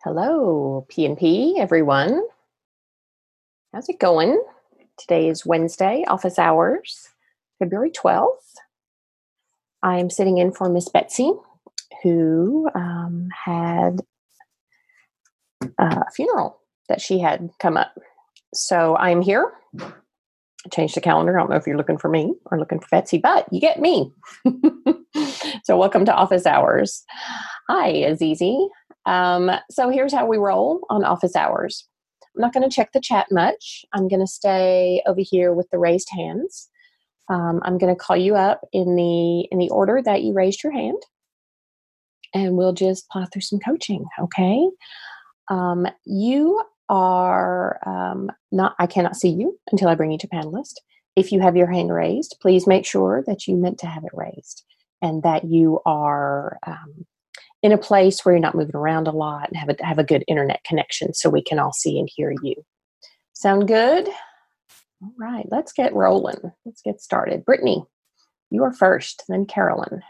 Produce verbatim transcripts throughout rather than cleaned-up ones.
Hello, P and P, everyone. How's it going? Today is Wednesday, office hours, February twelfth. I'm sitting in for Miss Betsy, who um, had a funeral that she had come up. So I'm here. I changed the calendar. I don't know if you're looking for me or looking for Betsy, but you get me. So welcome to office hours. Hi, Azizi. Um, so here's how we roll on office hours. I'm not going to check the chat much. I'm going to stay over here with the raised hands. Um, I'm going to call you up in the in the order that you raised your hand, and we'll just plow through some coaching. Okay. Um, you are um, not. I cannot see you until I bring you to panelist. If you have your hand raised, please make sure that you meant to have it raised and that you are um, in a place where you're not moving around a lot and have a, have a good internet connection so we can all see and hear you. Sound good? All right, let's get rolling. Let's get started. Brittany, you are first, then Carolyn.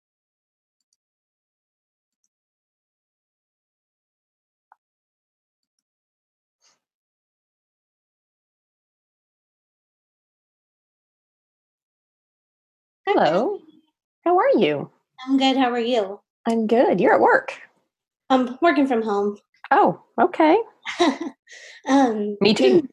Hello. How are you? I'm good. How are you? I'm good. You're at work. I'm working from home. Oh, okay. um, Me too.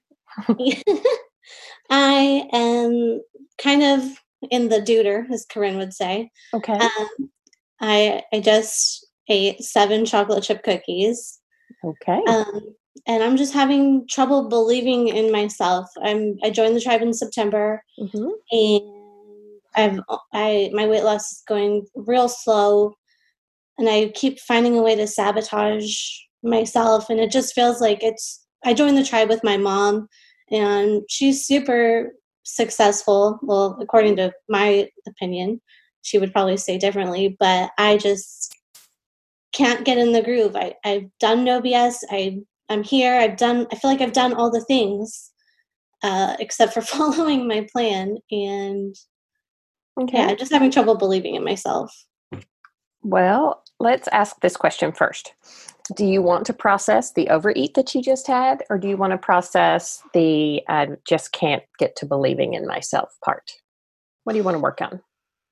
I am kind of in the duder, as Corinne would say. Okay. Um, I I just ate seven chocolate chip cookies. Okay. Um, and I'm just having trouble believing in myself. I'm I joined the tribe in September, Mm-hmm. and I've I my weight loss is going real slow. And I keep finding a way to sabotage myself. And it just feels like it's, I joined the tribe with my mom, and she's super successful. Well, according to my opinion, she would probably say differently, but I just can't get in the groove. I, I've done No B S. I, I'm here. I've done, I feel like I've done all the things, uh, except for following my plan. And Okay. yeah, I'm just having trouble believing in myself. Well, let's ask this question first. Do you want to process the overeat that you just had, or do you want to process the I just can't get to believing in myself part? What do you want to work on?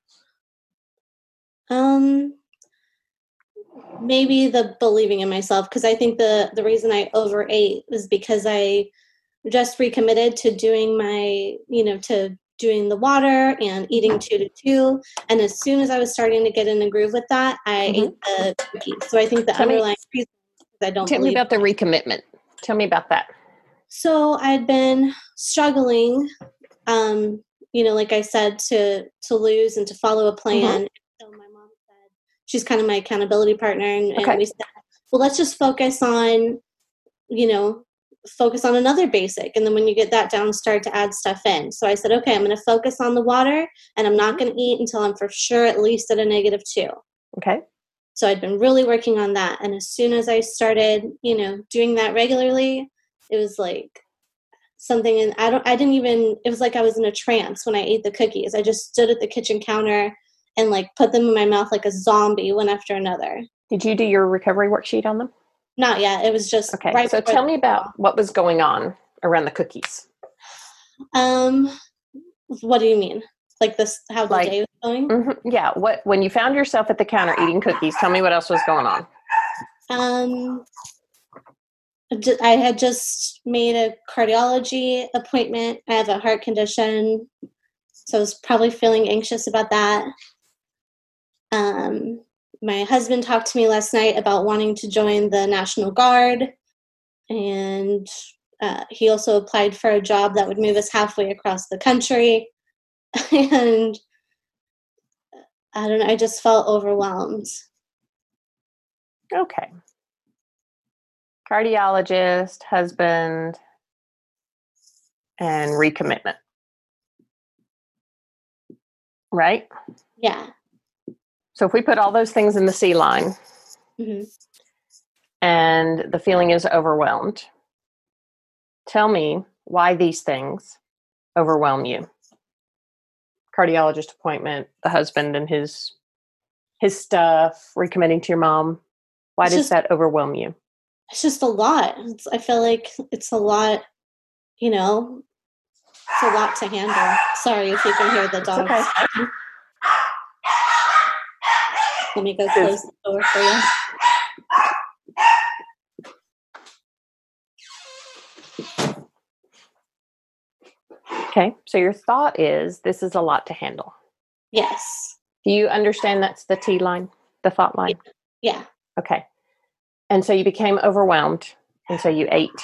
Um, maybe the believing in myself, because I think the the reason I overate was because I just recommitted to doing my, you know, to doing the water and eating two to two. And as soon as I was starting to get in the groove with that, I Mm-hmm. ate the cookies. So I think the Tell me, underlying reason is I don't tell me believe. about the recommitment. Tell me about that. So I'd been struggling, um, you know, like I said, to to lose and to follow a plan. Mm-hmm. So my mom said, she's kind of my accountability partner, and, Okay. and we said, well, let's just focus on, you know, focus on another basic. And then when you get that down, start to add stuff in. So I said, okay, I'm going to focus on the water, and I'm not Mm-hmm. going to eat until I'm for sure at least at a negative two. Okay. So I'd been really working on that. And as soon as I started, you know, doing that regularly, it was like something, and I don't, I didn't even, it was like I was in a trance when I ate the cookies. I just stood at the kitchen counter and like put them in my mouth like a zombie, one after another. Did you do your recovery worksheet on them? Not yet. It was just Okay. right So before. tell me about what was going on around the cookies. Um, what do you mean? Like this, how the Like, day was going? mm-hmm, yeah. What when you found yourself at the counter eating cookies? Tell me what else was going on. Um, I had just made a cardiology appointment. I have a heart condition, so I was probably feeling anxious about that. Um, my husband talked to me last night about wanting to join the National Guard, and uh, he also applied for a job that would move us halfway across the country. And I don't know, I just felt overwhelmed. Okay. Cardiologist, husband, and recommitment. Right? Yeah. So if we put all those things in the C line, Mm-hmm. and the feeling is overwhelmed, tell me why these things overwhelm you. Cardiologist appointment, the husband and his his stuff, recommitting to your mom. Why It's does just, that overwhelm you? it's just a lot. It's, I feel like it's a lot, you know, it's a lot to handle. Sorry if you can hear the dogs. Okay. Let me go close the door for you. Okay, so your thought is this is a lot to handle. Yes. Do you understand that's the T line, the thought line? Yeah. Okay. And so you became overwhelmed, and so you ate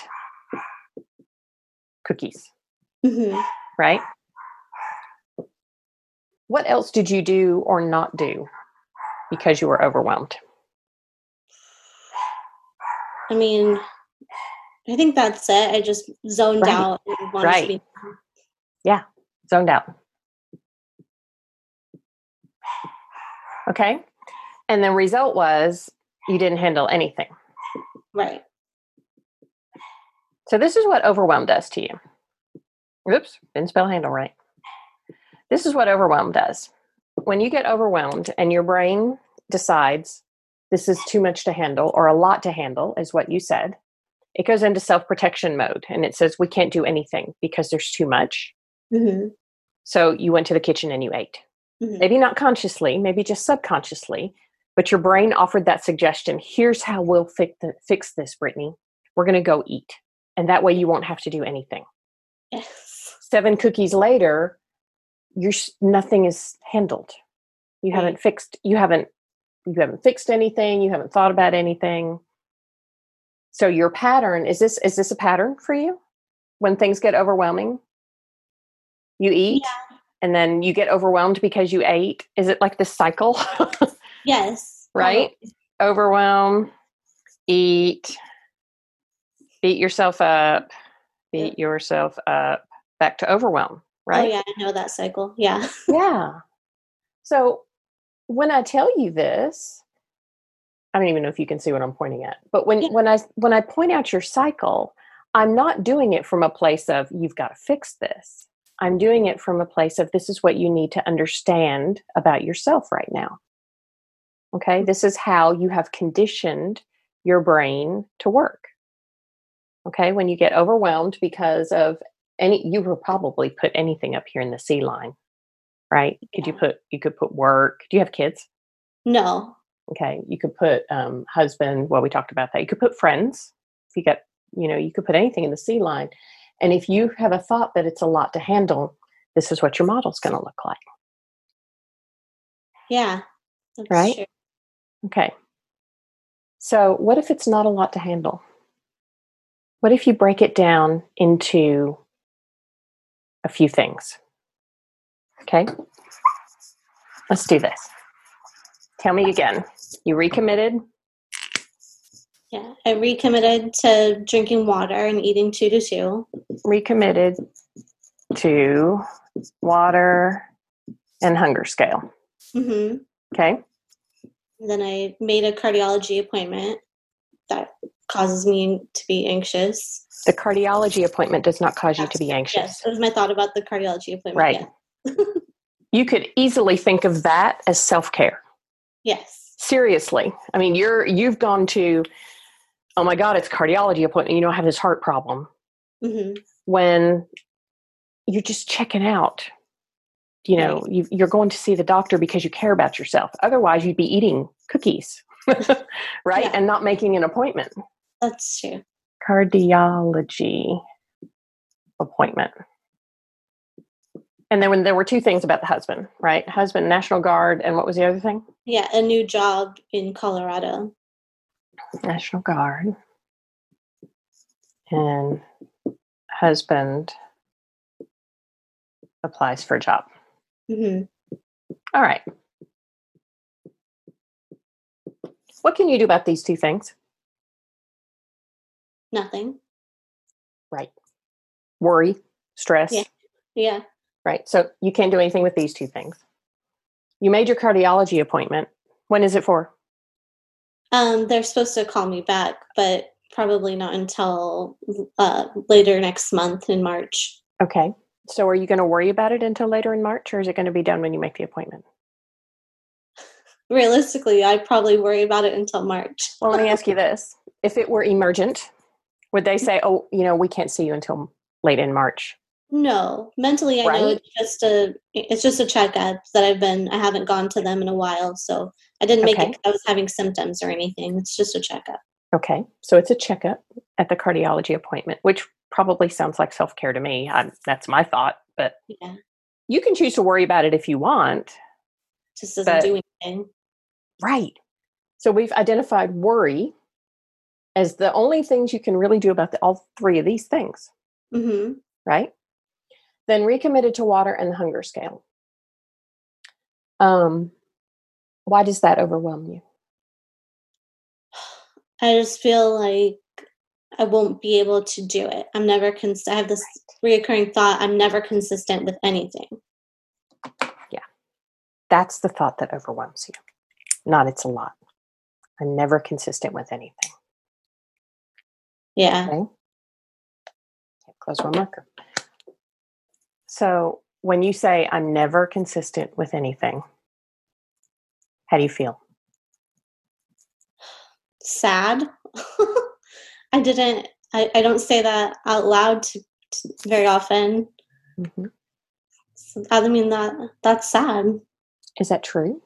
cookies, Mm-hmm. right? What else did you do or not do because you were overwhelmed? I mean, I think that's it. I just zoned Right. out and wanted Right. to be. Yeah, zoned out. Okay. And the result was you didn't handle anything. Right. So this is what overwhelm does to you. Oops, didn't spell handle right. This is what overwhelm does. When you get overwhelmed and your brain decides this is too much to handle or a lot to handle, is what you said, it goes into self-protection mode and it says we can't do anything because there's too much. Mm-hmm. So you went to the kitchen and you ate. Mm-hmm. Maybe not consciously, maybe just subconsciously, but your brain offered that suggestion. Here's how we'll fix, the, fix this, Brittany. We're going to go eat. And that way you won't have to do anything. Yes. Seven cookies later, you're, nothing is handled. You Right. haven't fixed, you haven't, you haven't fixed anything. You haven't thought about anything. So your pattern, is this, is this a pattern for you? When things get overwhelming, you eat Yeah. and then you get overwhelmed because you ate. Is it like this cycle? Yes. Right? Probably. Overwhelm, eat, beat yourself up, beat Yep. yourself up, back to overwhelm, right? Oh, yeah. I know that cycle. Yeah. Yeah. So when I tell you this, I don't even know if you can see what I'm pointing at, but when, Yeah. when I, when I point out your cycle, I'm not doing it from a place of you've got to fix this. I'm doing it from a place of this is what you need to understand about yourself right now. Okay. This is how you have conditioned your brain to work. Okay. When you get overwhelmed because of any, you will probably put anything up here in the C line, right? Could you Yeah. put, you could put work. Do you have kids? No. Okay. You could put um, husband. Well, we talked about that. You could put friends. If you got, you know, you could put anything in the C line. And if you have a thought that it's a lot to handle, this is what your model's going to look like. Yeah. That's Right? true. Okay. So what if it's not a lot to handle? What if you break it down into a few things? Okay. Let's do this. Tell me again. You recommitted? Yeah. I recommitted to drinking water and eating two to two. Recommitted to water and hunger scale. Mm-hmm. Okay. Then I made a cardiology appointment that causes me to be anxious. The cardiology appointment does not cause you Yes. to be anxious. Yes, that was my thought about the cardiology appointment. Right. Yeah. You could easily think of that as self-care. Yes. Seriously. I mean, you're, you've gone to, oh my God, it's cardiology appointment. You know, I have this heart problem. Mm-hmm. When you're just checking out, you know, Right. you, you're going to see the doctor because you care about yourself. Otherwise, you'd be eating cookies, right? Yeah. And not making an appointment. That's true. Cardiology appointment. And then when there were two things about the husband, right? Husband, National Guard, and what was the other thing? Yeah, a new job in Colorado. National Guard. And husband applies for a job. Mm-hmm. All right. What can you do about these two things? Nothing. Right. Worry, stress. Yeah. Yeah. Right. So you can't do anything with these two things. You made your cardiology appointment. When is it for? Um, they're supposed to call me back, but probably not until uh, later next month in March. Okay. So are you going to worry about it until later in March, or is it going to be done when you make the appointment? realistically, I probably worry about it until March. Well, let me ask you this. If it were emergent, would they say, oh, you know, we can't see you until late in March? No, mentally, I right? know it's just a it's just a checkup that I've been. I haven't gone to them in a while, so I didn't make Okay. it 'cause I was having symptoms or anything. It's just a checkup. Okay. So it's a checkup at the cardiology appointment, which probably sounds like self-care to me. I'm, that's my thought, but Yeah, you can choose to worry about it if you want. just doesn't But do anything. right. So we've identified worry as the only things you can really do about the, all three of these things, Mm-hmm. right? Then recommitted to water and the hunger scale. Um, why does that overwhelm you? I just feel like I won't be able to do it. I'm never cons- I have this reoccurring thought. I'm never consistent with anything. Yeah. That's the thought that overwhelms you. Not it's a lot. I'm never consistent with anything. Yeah. Okay. Close my marker. So when you say I'm never consistent with anything, how do you feel? Sad. I didn't, I, I don't say that out loud to, to very often. Mm-hmm. So, I mean, that that's sad. Is that true?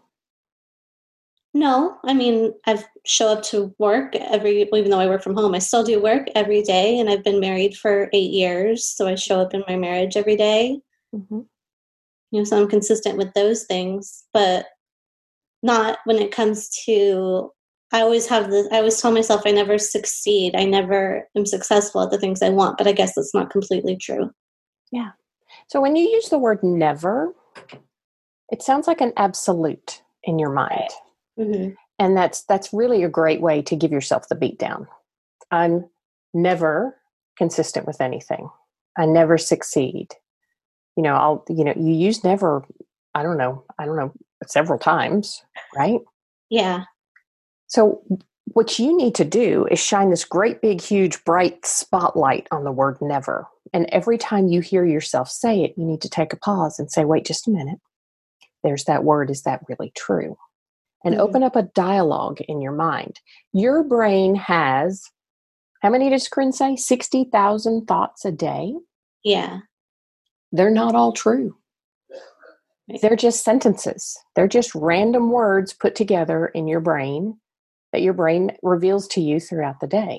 No, I mean, I've show up to work every, even though I work from home, I still do work every day, and I've been married for eight years, so I show up in my marriage every day. Mm-hmm. You know, so I'm consistent with those things, but not when it comes to. I always have this. I always tell myself I never succeed. I never am successful at the things I want, but I guess that's not completely true. Yeah. So when you use the word never, it sounds like an absolute in your mind. Right. Mm-hmm. And that's that's really a great way to give yourself the beat down. I'm never consistent with anything. I never succeed. You know, I'll you know, you use never, I don't know, I don't know, several times, right? Yeah. So what you need to do is shine this great big huge bright spotlight on the word never. And every time you hear yourself say it, you need to take a pause and say, wait just a minute. There's that word. Is that really true? And Mm-hmm. open up a dialogue in your mind. Your brain has, how many does Corinne say? sixty thousand thoughts a day. Yeah. They're not all true. Right. They're just sentences. They're just random words put together in your brain that your brain reveals to you throughout the day.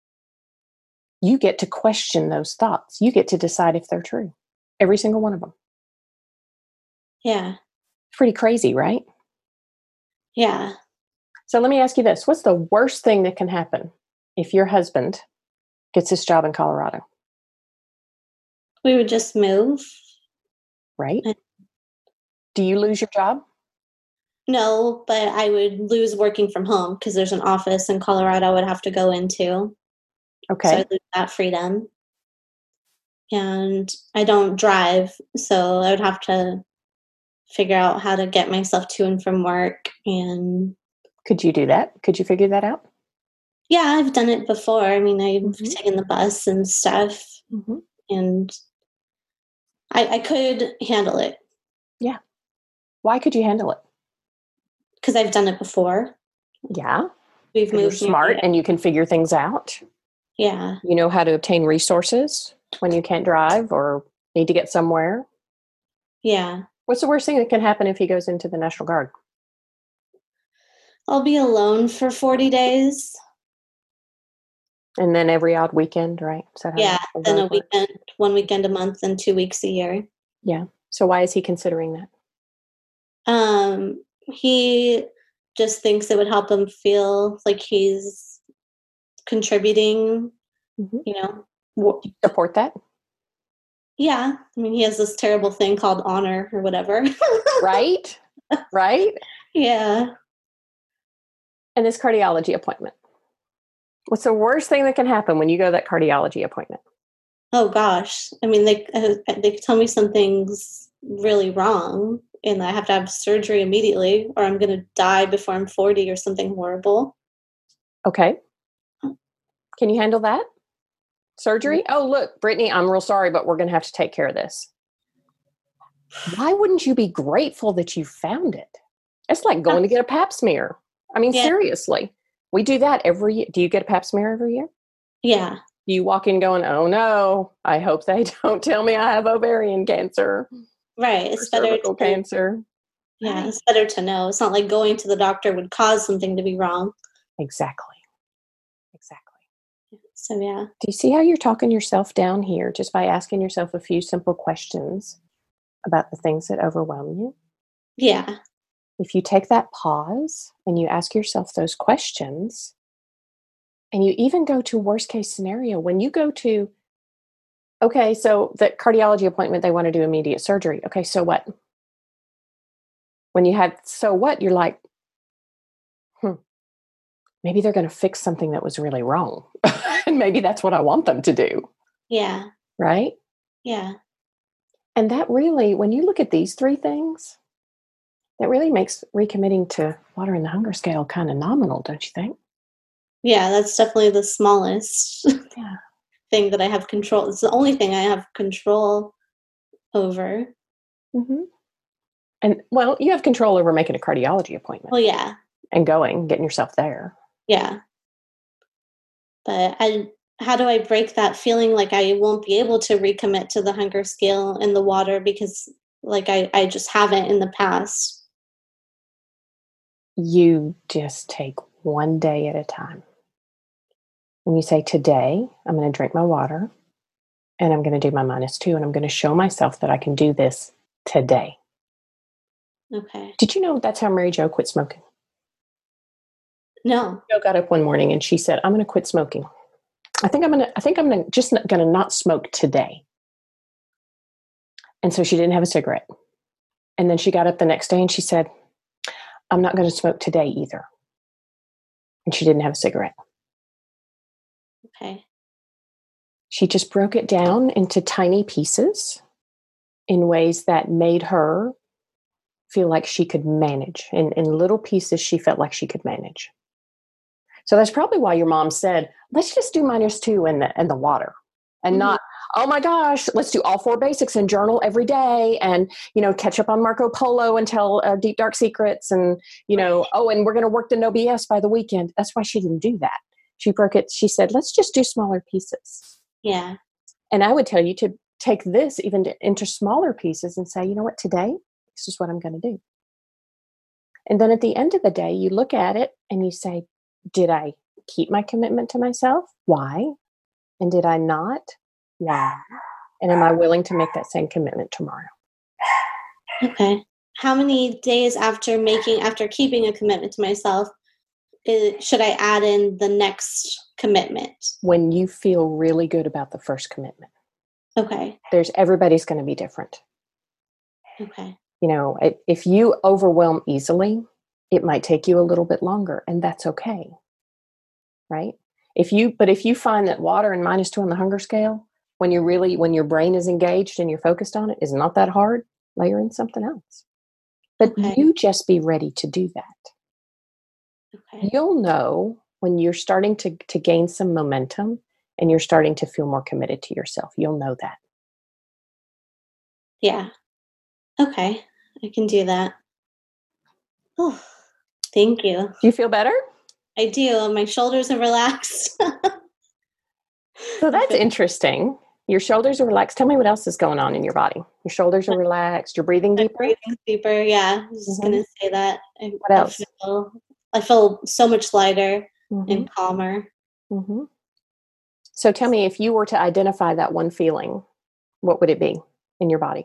You get to question those thoughts. You get to decide if they're true. Every single one of them. Yeah. Pretty crazy, right? Yeah. So let me ask you this. What's the worst thing that can happen if your husband gets this job in Colorado? We would just move. Right? Do you lose your job? No, but I would lose working from home because there's an office in Colorado I would have to go into. Okay. So I lose that freedom. And I don't drive, so I would have to figure out how to get myself to and from work. And could you do that? Could you figure that out? Yeah, I've done it before. I mean, I've mm-hmm. taken the bus and stuff, mm-hmm. and I, I could handle it. Yeah. Why could you handle it? Because I've done it before. Yeah. We've moved. You're smart and you can figure things out. Yeah. You know how to obtain resources when you can't drive or need to get somewhere. Yeah. What's the worst thing that can happen if he goes into the National Guard? I'll be alone for forty days. And then every odd weekend, right? Is that how yeah. Then a works? weekend, one weekend a month and two weeks a year. Yeah. So why is he considering that? Um, he just thinks it would help him feel like he's contributing, mm-hmm. you know. Do you support that? Yeah. I mean, he has this terrible thing called honor or whatever. Right? Right? Yeah. And this cardiology appointment. What's the worst thing that can happen when you go to that cardiology appointment? Oh, gosh. I mean, they, uh, they tell me something's really wrong and I have to have surgery immediately or I'm going to die before I'm forty or something horrible. Okay. Can you handle that? Surgery? Oh, look, Brittany, I'm real sorry, but we're going to have to take care of this. Why wouldn't you be grateful that you found it? It's like going to get a pap smear. I mean, Yeah. seriously, we do that every year. Do you get a pap smear every year? Yeah. Do you walk in going, oh no, I hope they don't tell me I have ovarian cancer Right. or It's better cervical to, cancer? yeah, Right. it's better to know. It's not like going to the doctor would cause something to be wrong. Exactly. Exactly. So, yeah. Do you see how you're talking yourself down here just by asking yourself a few simple questions about the things that overwhelm you? Yeah. If you take that pause and you ask yourself those questions, and you even go to worst case scenario, when you go to, okay, so the cardiology appointment, they want to do immediate surgery. Okay, so what? When you had, so what, you're like, hmm, maybe they're going to fix something that was really wrong. And maybe that's what I want them to do. Yeah. Right? Yeah. And that really, when you look at these three things, that really makes recommitting to water in the hunger scale kind of nominal, don't you think? Yeah. That's definitely the smallest Yeah. thing that I have control. It's the only thing I have control over. Mm-hmm. And well, you have control over making a cardiology appointment. Well, yeah. And going, getting yourself there. Yeah. But I, how do I break that feeling like I won't be able to recommit to the hunger scale and the water because like I, I just haven't in the past? You just take one day at a time. And you say, today, I'm going to drink my water and I'm going to do my minus two and I'm going to show myself that I can do this today. Okay. Did you know that's how Mary Jo quit smoking? No. Jo got up one morning and she said, I'm going to quit smoking. I think I'm going to, I think I'm going to just going to not smoke today. And so she didn't have a cigarette. And then she got up the next day and she said, I'm not going to smoke today either. And she didn't have a cigarette. Okay. She just broke it down into tiny pieces in ways that made her feel like she could manage. In, in little pieces, she felt like she could manage. So that's probably why your mom said, let's just do minus two in the, in the water and mm-hmm. not, oh my gosh, let's do all four basics and journal every day and, you know, catch up on Marco Polo and tell uh, deep, dark secrets and, you know, oh, and we're going to work the no B S by the weekend. That's why she didn't do that. She broke it. She said, let's just do smaller pieces. Yeah. And I would tell you to take this even to, into smaller pieces and say, you know what, today, this is what I'm going to do. And then at the end of the day, you look at it and you say, did I keep my commitment to myself? Why? And did I not? Why? And am I willing to make that same commitment tomorrow? Okay. How many days after making, after keeping a commitment to myself, is, should I add in the next commitment? When you feel really good about the first commitment. Okay. There's, everybody's going to be different. Okay. You know, if you overwhelm easily, it might take you a little bit longer, and that's okay. Right? If you, but if you find that water and minus two on the hunger scale, when you're really, when your brain is engaged and you're focused on it, is not that hard, layer in something else. But okay. You just be ready to do that. Okay. You'll know when you're starting to, to gain some momentum and you're starting to feel more committed to yourself. You'll know that. Yeah. Okay. I can do that. Oh, thank you. Do you feel better? I do. My shoulders are relaxed. So that's interesting. Your shoulders are relaxed. Tell me what else is going on in your body. Your shoulders are relaxed. You're breathing deeper? I'm breathing deeper, yeah. I was just mm-hmm. going to say that. I, what else? I feel, I feel so much lighter mm-hmm. and calmer. Mm-hmm. So tell me, if you were to identify that one feeling, what would it be in your body?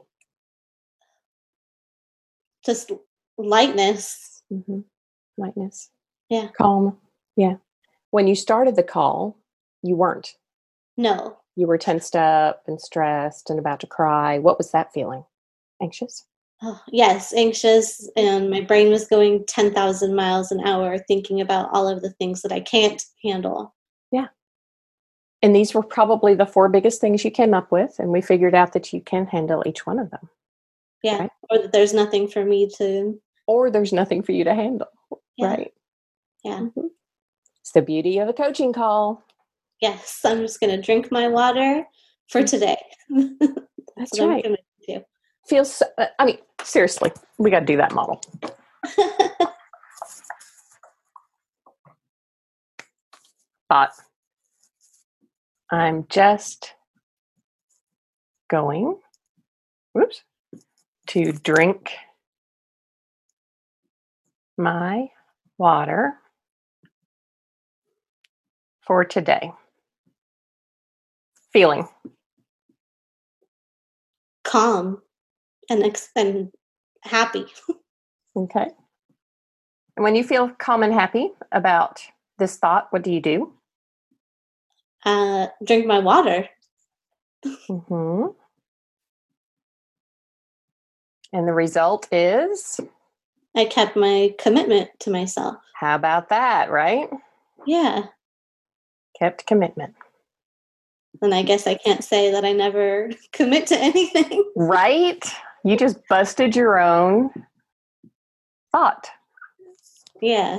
Just lightness. Mm-hmm. Lightness. Yeah. Calm. Yeah. When you started the call, you weren't. No. You were tensed up and stressed and about to cry. What was that feeling? Anxious? Oh, yes, anxious. And my brain was going ten thousand miles an hour thinking about all of the things that I can't handle. Yeah. And these were probably the four biggest things you came up with. And we figured out that you can handle each one of them. Yeah. Right? Or that there's nothing for me to. Or there's nothing for you to handle. Yeah. Right. Yeah. Mm-hmm. It's the beauty of a coaching call. Yes. I'm just going to drink my water for today. That's, That's right. I'm to. Feels, so, I mean, seriously, we got to do that model. Thought. I'm just going, whoops, to drink my water for today. Feeling. Calm and, ex- and happy. Okay. And when you feel calm and happy about this thought, what do you do? Uh, drink my water. Mm-hmm. And the result is? I kept my commitment to myself. How about that, right? Yeah. Kept commitment. And I guess I can't say that I never commit to anything. Right? You just busted your own thought. Yeah.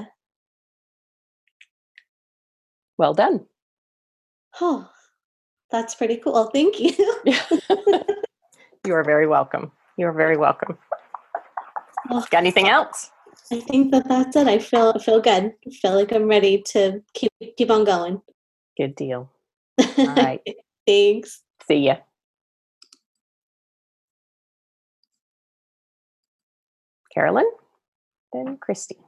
Well done. Oh, that's pretty cool. Thank you. You are very welcome. You are very welcome. Oh, got anything else? I think that that's it. I feel I feel good. I feel like I'm ready to keep keep on going. Good deal. All right. Thanks. See ya. Carolyn, then Christy.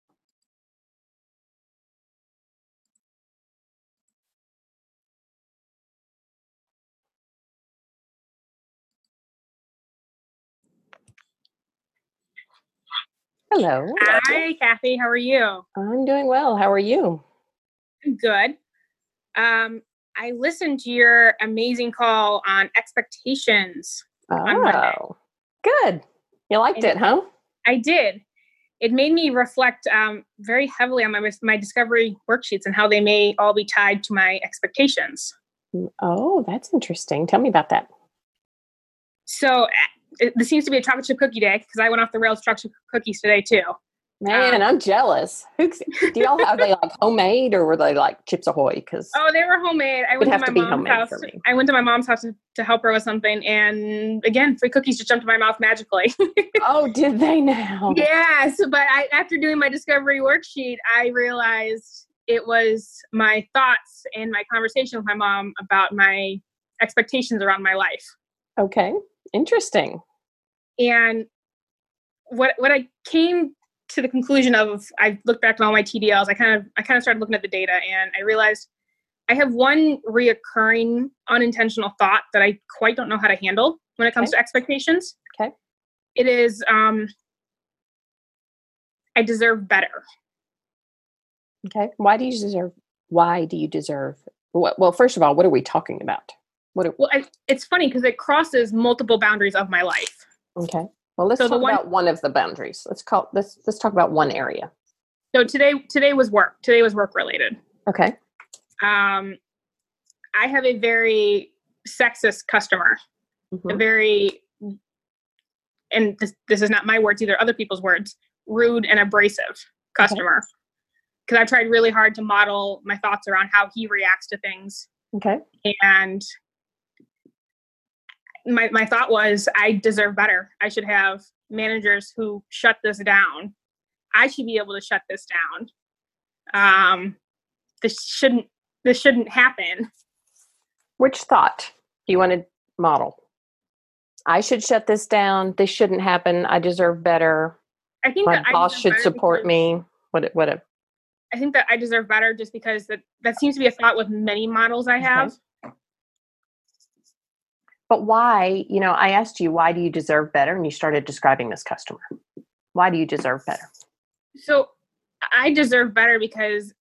Hello. Hi, Kathy. How are you? I'm doing well. How are you? I'm good. Um, I listened to your amazing call on expectations on Monday. Oh, good. You liked And it, huh? I did. It made me reflect um, very heavily on my my discovery worksheets and how they may all be tied to my expectations. Oh, that's interesting. Tell me about that. So it, this seems to be a chocolate chip cookie day because I went off the rails chocolate chip cookies today too. Man, um, I'm jealous. Who, do y'all have they like homemade or were they like Chips Ahoy? Because oh, they were homemade. I went to my mom's house. Me. I went to my mom's house to, to help her with something, and again, free cookies just jumped in my mouth magically. Oh, did they now? Yes, but I, after doing my discovery worksheet, I realized it was my thoughts and my conversation with my mom about my expectations around my life. Okay, interesting. And what what I came to the conclusion of, I looked back at all my T D Ls. I kind of I kind of started looking at the data, and I realized I have one reoccurring unintentional thought that I quite don't know how to handle when it comes okay. to expectations. Okay. It is, um, I deserve better. Okay. Why do you deserve? Why do you deserve? Well, well first of all, what are we talking about? What? Are, well, I, it's funny because it crosses multiple boundaries of my life. Okay. Well, let's so talk one, about one of the boundaries. Let's call let's let's talk about one area. So today today was work. Today was work related. Okay. Um, I have a very sexist customer. Mm-hmm. A very, and this this is not my words either, other people's words, rude and abrasive customer. Because okay. I tried really hard to model my thoughts around how he reacts to things. Okay. And my my thought was, I deserve better. I should have managers who shut this down. I should be able to shut this down. Um, this shouldn't this shouldn't happen. Which thought do you want to model? I should shut this down. This shouldn't happen. I deserve better. I think my that boss should support me. What? What? A, I think that I deserve better just because that that seems to be a thought with many models I have. Okay. But why? You know, I asked you, why do you deserve better? And you started describing this customer. Why do you deserve better? So I deserve better because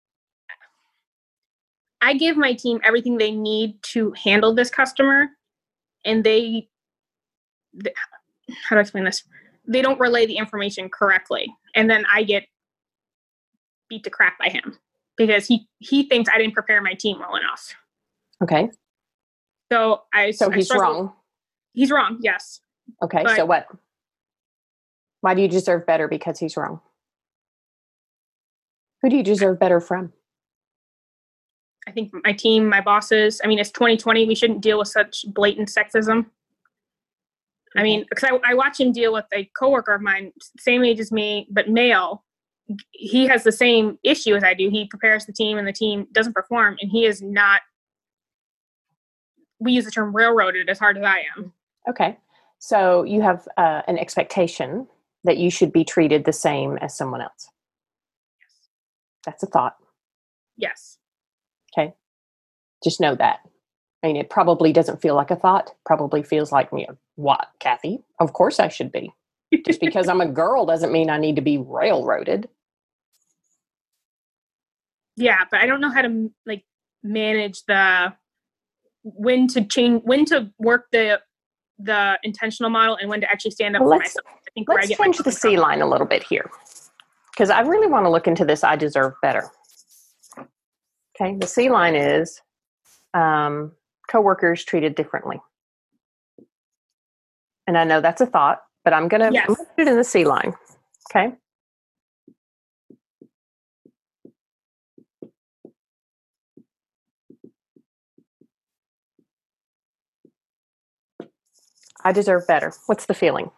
I give my team everything they need to handle this customer, and they, they how do I explain this? They don't relay the information correctly, and then I get beat to crap by him because he he thinks I didn't prepare my team well enough. Okay. So I so I he's struggle. wrong. He's wrong. Yes. Okay. But, so what? Why do you deserve better? Because he's wrong. Who do you deserve better from? I think my team, my bosses. I mean, it's twenty twenty. We shouldn't deal with such blatant sexism. I mean, because I, I watch him deal with a coworker of mine, same age as me, but male. He has the same issue as I do. He prepares the team and the team doesn't perform, and he is not, we use the term railroaded as hard as I am. Okay. So you have uh, an expectation that you should be treated the same as someone else. Yes. That's a thought. Yes. Okay. Just know that. I mean, it probably doesn't feel like a thought. Probably feels like, you know, what, Kathy? Of course I should be. Just because I'm a girl doesn't mean I need to be railroaded. Yeah, but I don't know how to like manage the when to change, when to work the the intentional model, and when to actually stand up well, for myself. I think let's change the C line a little bit here, because I really want to look into this. I deserve better. Okay, the C line is um, coworkers treated differently, and I know that's a thought, but I'm gonna, yes. I'm gonna put it in the C line. Okay. I deserve better. What's the feeling?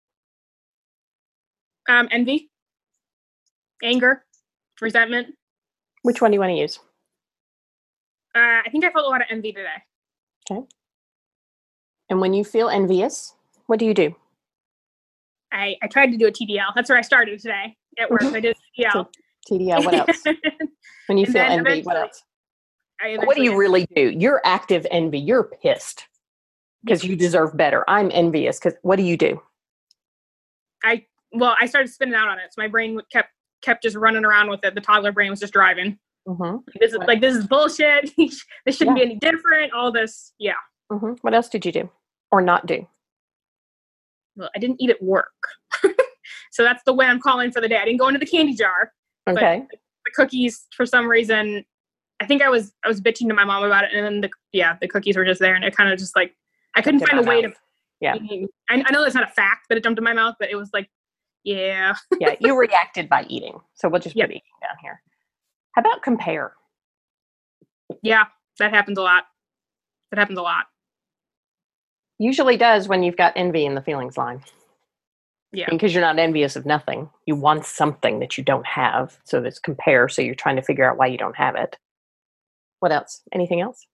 Um, envy, anger, resentment. Which one do you want to use? Uh, I think I felt a lot of envy today. Okay. And when you feel envious, what do you do? I, I tried to do a T D L. That's where I started today at work. Mm-hmm. I did T D L. T D L, what else? When you feel envy, what else? What do you really do? You're active envy. You're pissed because you deserve better. I'm envious because what do you do? I, well, I started spinning out on it. So my brain kept, kept just running around with it. The toddler brain was just driving. Mm-hmm. This is like, this is bullshit. This shouldn't yeah. be any different. All this. Yeah. Mm-hmm. What else did you do or not do? Well, I didn't eat at work. So that's the way I'm calling for the day. I didn't go into the candy jar. Okay. But the cookies, for some reason, I think I was, I was bitching to my mom about it. And then the, yeah, the cookies were just there. And it kind of just like, I couldn't find a way mouth. to, yeah. I, I know that's not a fact, but it jumped in my mouth, but it was like, yeah. Yeah. You reacted by eating. So we'll just yep. put eating down here. How about compare? Yeah, that happens a lot. That happens a lot. Usually does when you've got envy in the feelings line. Yeah. Because you're not envious of nothing. You want something that you don't have. So that's compare. So you're trying to figure out why you don't have it. What else? Anything else?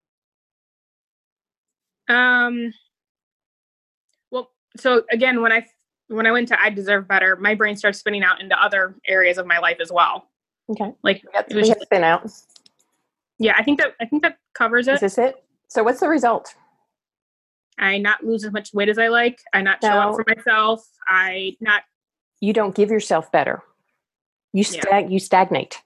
Um. Well, so again, when I when I went to I deserve better, my brain starts spinning out into other areas of my life as well. Okay. Like we got, it was we just, spin out. Yeah, I think that I think that covers it. Is this it? So what's the result? I not lose as much weight as I like. I not show no. up for myself. I not. You don't give yourself better. You stag. Yeah. You stagnate.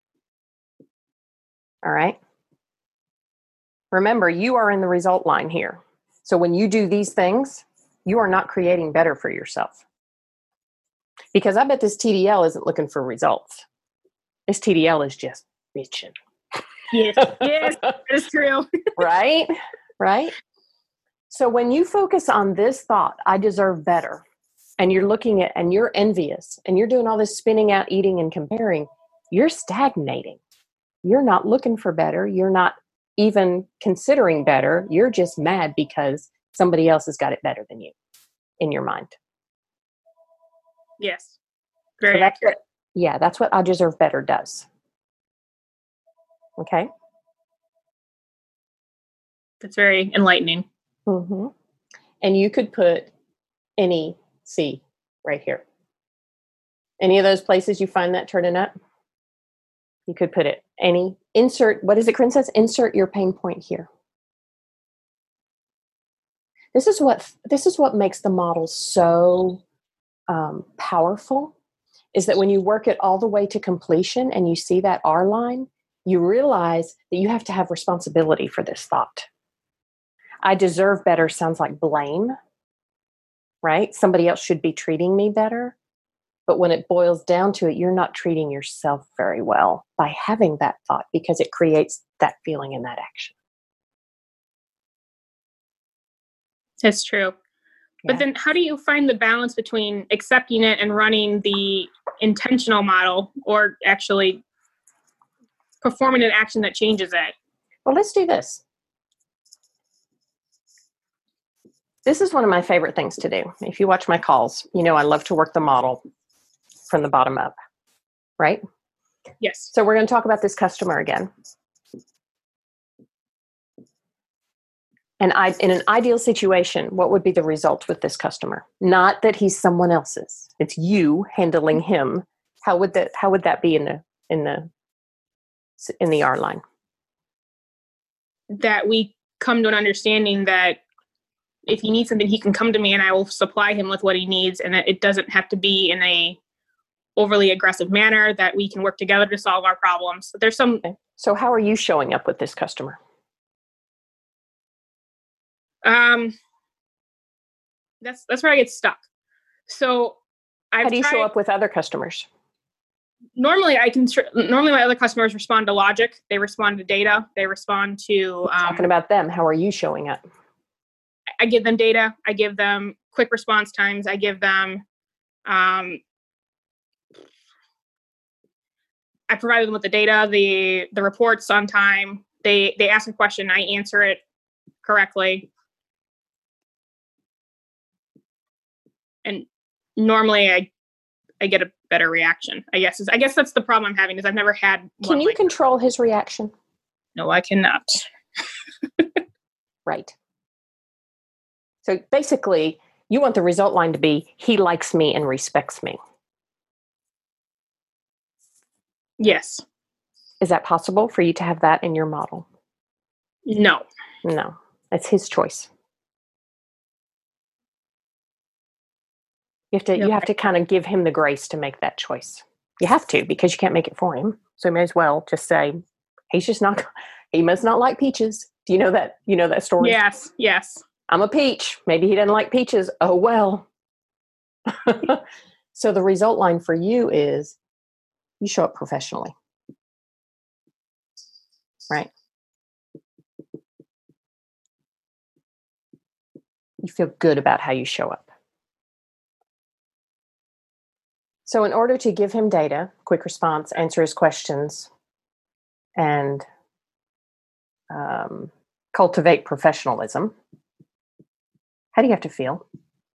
All right. Remember, you are in the result line here. So when you do these things, you are not creating better for yourself. Because I bet this T D L isn't looking for results. This T D L is just bitching. Yes, yes, that's true. Right? Right? So when you focus on this thought, I deserve better, and you're looking at, and you're envious, and you're doing all this spinning out, eating, and comparing, you're stagnating. You're not looking for better. You're not even considering better. You're just mad because somebody else has got it better than you in your mind. Yes. Very so that's accurate. What, yeah, that's what I deserve better does. Okay? That's very enlightening. Mm-hmm. And you could put any C right here. Any of those places you find that turning up, you could put it. Any, insert, what is it, Corinne says? Insert your pain point here. This is what, this is what makes the model so um, powerful, is that when you work it all the way to completion and you see that R line, you realize that you have to have responsibility for this thought. I deserve better sounds like blame, right? Somebody else should be treating me better. But when it boils down to it, you're not treating yourself very well by having that thought, because it creates that feeling and that action. That's true. Yeah. But then how do you find the balance between accepting it and running the intentional model, or actually performing an action that changes it? Well, let's do this. This is one of my favorite things to do. If you watch my calls, you know I love to work the model from the bottom up, right? Yes. So we're going to talk about this customer again. And I, in an ideal situation, what would be the result with this customer? Not that he's someone else's; it's you handling him. How would that? How would that be in the in the in the R line? That we come to an understanding that if he needs something, he can come to me, and I will supply him with what he needs, and that it doesn't have to be in a overly aggressive manner. That we can work together to solve our problems. There's some. Okay. So, how are you showing up with this customer? Um, that's that's where I get stuck. So, I've how do you tried, show up with other customers? Normally, I can. Normally, my other customers respond to logic. They respond to data. They respond to. Um, Talking about them, how are you showing up? I give them data. I give them quick response times. I give them. Um, I provide them with the data, the the reports on time. They they ask a question. I answer it correctly. And normally I, I get a better reaction. I guess is I guess that's the problem I'm having is I've never had. Can you like control his reaction? No, I cannot. Right. So basically, you want the result line to be he likes me and respects me. Yes. Is that possible for you to have that in your model? No. No. It's his choice. You have to, Yep. you have to kind of give him the grace to make that choice. You have to, because you can't make it for him. So you may as well just say, he's just not, he must not like peaches. Do you know that, you know that story? Yes. Yes. I'm a peach. Maybe he doesn't like peaches. Oh, well. So the result line for you is you show up professionally. Right? You feel good about how you show up. So in order to give him data, quick response, answer his questions, and um, cultivate professionalism, how do you have to feel?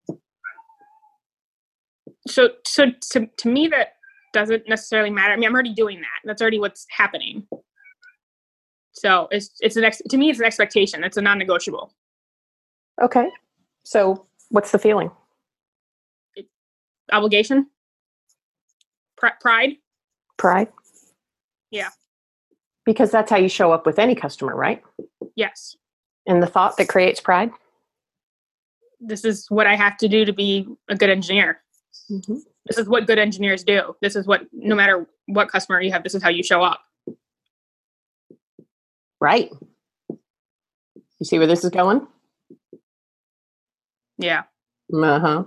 So, so to, to me, that doesn't necessarily matter. I mean, I'm already doing that. That's already what's happening. So it's, it's an ex- to me, it's an expectation. It's a non-negotiable. Okay. So what's the feeling? It, obligation. Pr- pride. Pride? Yeah. Because that's how you show up with any customer, right? Yes. And the thought that creates pride? This is what I have to do to be a good engineer. Mm-hmm. This is what good engineers do. This is what, no matter what customer you have, this is how you show up. Right. You see where this is going? Yeah. Uh-huh.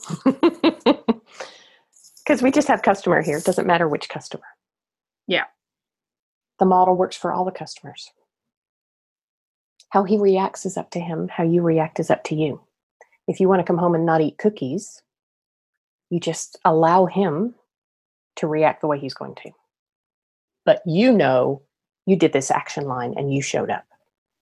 Because we just have customer here. It doesn't matter which customer. Yeah. The model works for all the customers. How he reacts is up to him. How you react is up to you. If you want to come home and not eat cookies, you just allow him to react the way he's going to. But you know you did this action line and you showed up.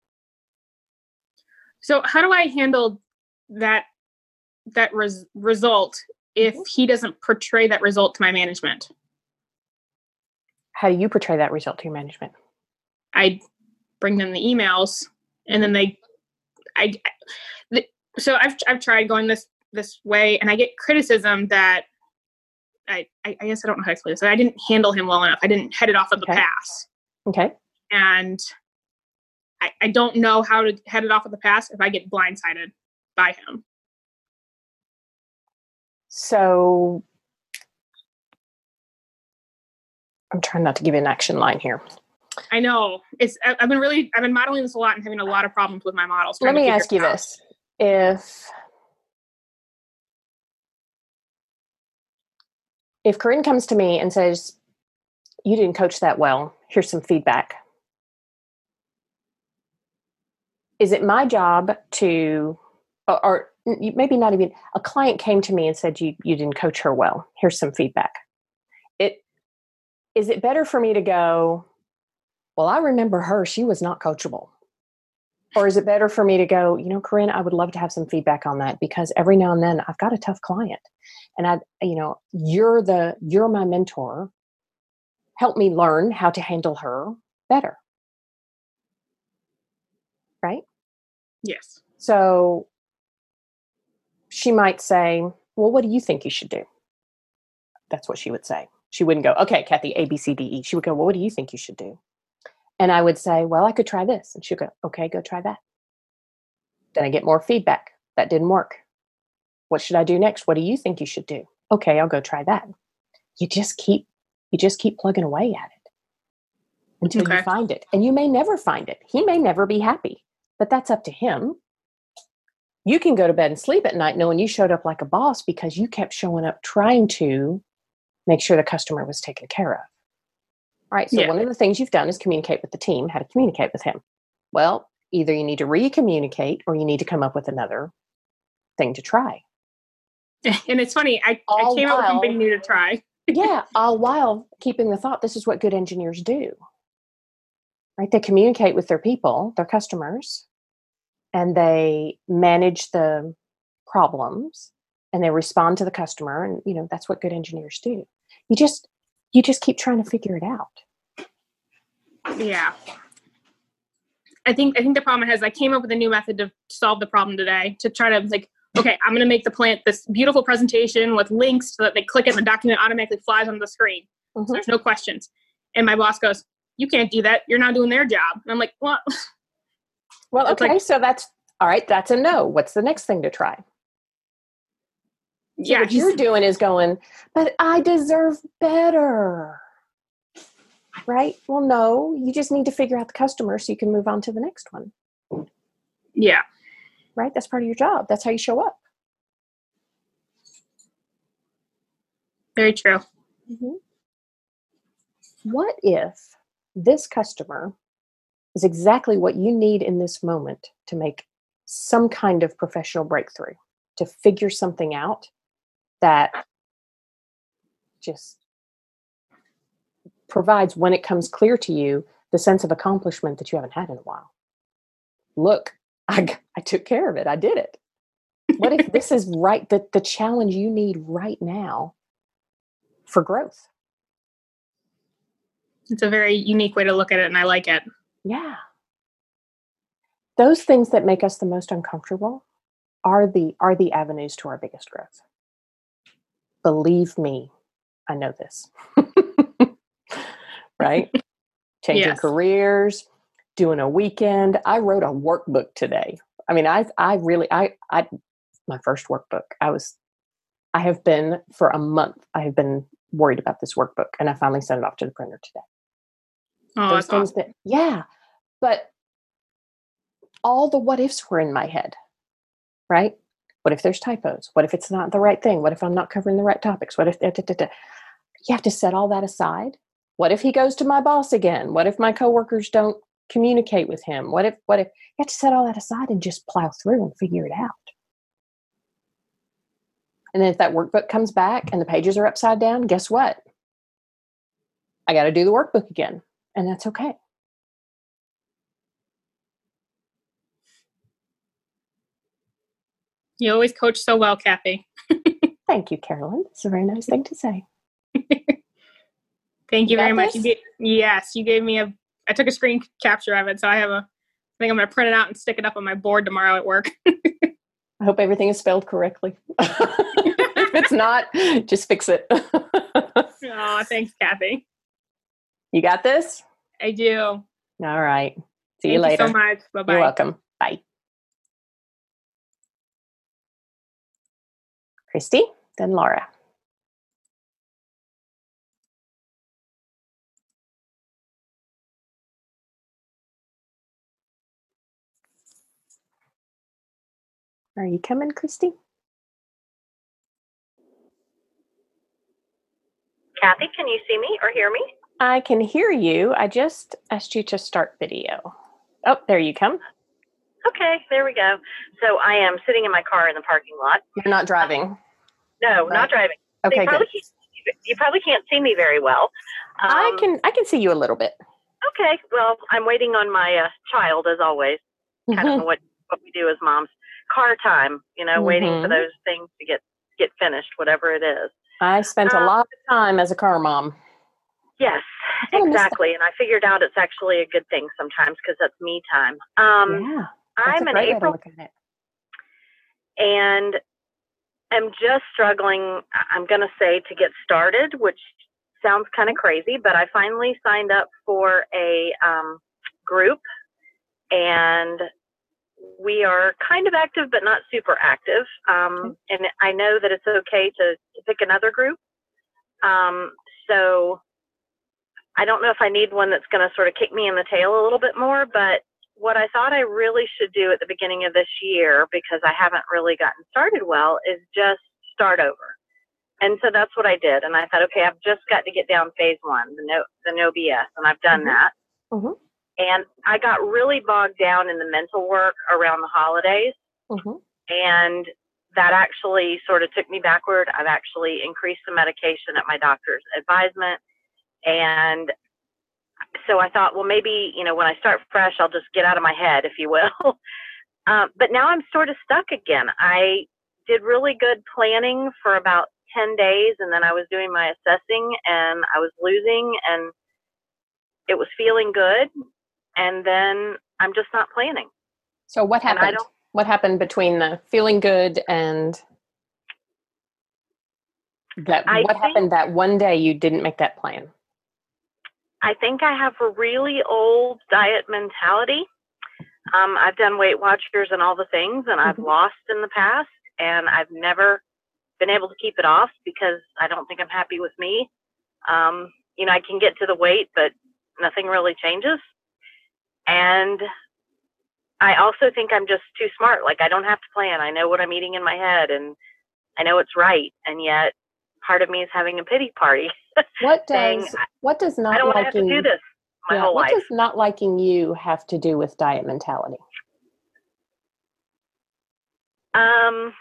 So how do I handle that that res- result if he doesn't portray that result to my management? How do you portray that result to your management? I bring them the emails, and then they, I, the, so I've I've tried going this this way, and I get criticism that I I, I guess I don't know how to explain this. I didn't handle him well enough. I didn't head it off at the Okay. pass. Okay. And I, I don't know how to head it off at the pass if I get blindsided by him. So I'm trying not to give you an action line here. I know it's. I- I've been really. I've been modeling this a lot and having a lot of problems with my models. Let trying to me figure ask you it out. this. If if Corinne comes to me and says, you didn't coach that well, here's some feedback. Is it my job to, or, or maybe not even, a client came to me and said, you, you didn't coach her well, here's some feedback. It, is it better for me to go, well, I remember her, she was not coachable? Or is it better for me to go, you know, Corinne, I would love to have some feedback on that, because every now and then I've got a tough client, and I, you know, you're the, you're my mentor. Help me learn how to handle her better. Right? Yes. So she might say, well, what do you think you should do? That's what she would say. She wouldn't go, okay, Kathy, A, B, C, D, E. She would go, well, what do you think you should do? And I would say, well, I could try this. And she'd go, okay, go try that. Then I get more feedback. That didn't work. What should I do next? What do you think you should do? Okay, I'll go try that. You just keep, you just keep plugging away at it until Okay. you find it. And you may never find it. He may never be happy, but that's up to him. You can go to bed and sleep at night knowing you showed up like a boss because you kept showing up trying to make sure the customer was taken care of. All right. So Yeah. one of the things you've done is communicate with the team, how to communicate with him. Well, either you need to re-communicate or you need to come up with another thing to try. And it's funny, I, I All came up with while- something new to try. Yeah. All while keeping the thought, this is what good engineers do. Right. They communicate with their people, their customers, and they manage the problems and they respond to the customer. And, you know, that's what good engineers do. You just, you just keep trying to figure it out. Yeah. I think I think the problem I had is I came up with a new method to solve the problem today, to try to like, okay, I'm going to make the plant this beautiful presentation with links so that they click it and the document automatically flies on the screen. Mm-hmm. So there's no questions. And my boss goes, you can't do that. You're not doing their job. And I'm like, what? Well, It's okay. like- so that's, all right. That's a no. What's the next thing to try? So Yeah, what he's- you're doing is going, but I deserve better. Right? Well, no, you just need to figure out the customer so you can move on to the next one. yeah. Right? That's part of your job. That's how you show up. Very true. Mm-hmm. What if this customer is exactly what you need in this moment to make some kind of professional breakthrough, to figure something out that just provides, when it comes clear to you, the sense of accomplishment that you haven't had in a while. Look, I, I took care of it. I did it. What if this is right, the, the challenge you need right now for growth? It's a very unique way to look at it, and I like it. Yeah. Those things that make us the most uncomfortable are the are the avenues to our biggest growth. Believe me, I know this. Right? Changing Yes. careers, doing a weekend. I wrote a workbook today. I mean, I I really I I my first workbook. I was I have been for a month. I have been worried about this workbook, and I finally sent it off to the printer today. Oh, Those that's things awesome. that, yeah, but all the what ifs were in my head, right? What if there's typos? What if it's not the right thing? What if I'm not covering the right topics? What if, da, da, da, da. You have to set all that aside. What if he goes to my boss again? What if my coworkers don't communicate with him? What if, what if, you have to set all that aside and just plow through and figure it out. And then if that workbook comes back and the pages are upside down, guess what? I got to do the workbook again. And that's okay. You always coach so well, Kathy. Thank you, Carolyn. It's a very nice thing to say. Thank you, You got very much. this? You gave, yes, you gave me a. I took a screen capture of it, so I have a. I think I'm going to print it out and stick it up on my board tomorrow at work. I hope everything is spelled correctly. If it's not, just fix it. Oh, thanks, Kathy. You got this? I do. All right. See Thank you later. so much. Bye bye. You're welcome. Bye. Christy, then Laura. Are you coming, Christy? Kathy, can you see me or hear me? I can hear you. I just asked you to start video. Oh, there you come. Okay, there we go. So I am sitting in my car in the parking lot. You're not driving. No, Right. not driving. So Okay, you, probably good. can't, you probably can't see me very well. Um, I can I can see you a little bit. Okay, well, I'm waiting on my uh, child as always. kind of what, what we do as moms. Car time, you know, mm-hmm. waiting for those things to get, get finished, whatever it is. I spent um, a lot of time as a car mom. Yes, exactly. And I figured out it's actually a good thing sometimes because that's me time. Um, yeah, that's I'm a in great April way to look at it. and I'm just struggling, I'm going to say, to get started, which sounds kind of crazy, but I finally signed up for a um, group, and we are kind of active, but not super active. Um, and I know that it's okay to, to pick another group. Um, so I don't know if I need one that's going to sort of kick me in the tail a little bit more, but what I thought I really should do at the beginning of this year, because I haven't really gotten started well, is just start over. And so that's what I did. And I thought, okay, I've just got to get down phase one, the no, the no B S. And I've done mm-hmm. that. Mm-hmm. And I got really bogged down in the mental work around the holidays. Mm-hmm. And that actually sort of took me backward. I've actually increased the medication at my doctor's advisement. And so I thought, well, maybe, you know, when I start fresh, I'll just get out of my head, if you will. um, but now I'm sort of stuck again. I did really good planning for about ten days, and then I was doing my assessing, and I was losing, and it was feeling good. And then I'm just not planning. So what happened? What happened between the feeling good and that? I what think, happened that one day you didn't make that plan? I think I have a really old diet mentality. Um, I've done Weight Watchers and all the things, and I've mm-hmm. lost in the past, and I've never been able to keep it off because I don't think I'm happy with me. Um, you know, I can get to the weight, but nothing really changes. And I also think I'm just too smart. Like, I don't have to plan. I know what I'm eating in my head, and I know it's right. And yet part of me is having a pity party. What does, saying, what does not I don't want to have to liking, do this my yeah, whole what life. does not liking you have to do with diet mentality? Um,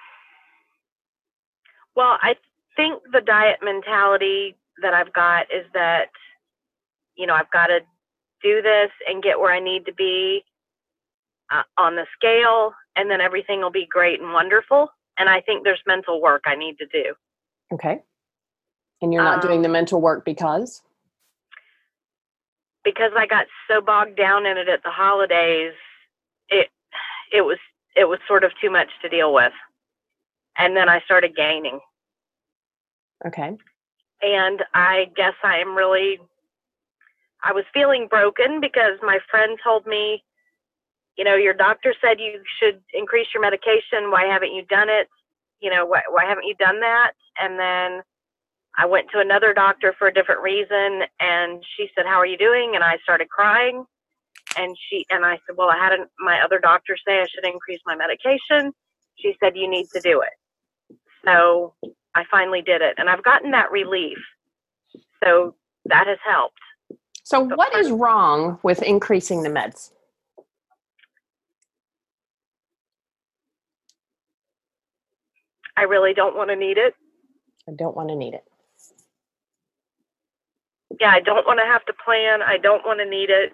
well, I think the diet mentality that I've got is that, you know, I've got to do this and get where I need to be uh, on the scale, and then everything will be great and wonderful. And I think there's mental work I need to do. Okay. And you're not um, doing the mental work because? Because I got so bogged down in it at the holidays, it it was it was sort of too much to deal with. And then I started gaining. Okay. And I guess I am really, I was feeling broken because my friend told me, you know, your doctor said you should increase your medication. Why haven't you done it? You know, why, why haven't you done that? And then I went to another doctor for a different reason, and she said, how are you doing? And I started crying. And she, and I said, well, I had a, my other doctor say I should increase my medication. She said, you need to do it. So I finally did it, and I've gotten that relief. So that has helped. So but what is wrong with increasing the meds? I really don't want to need it. I don't want to need it. Yeah, I don't want to have to plan. I don't want to need it.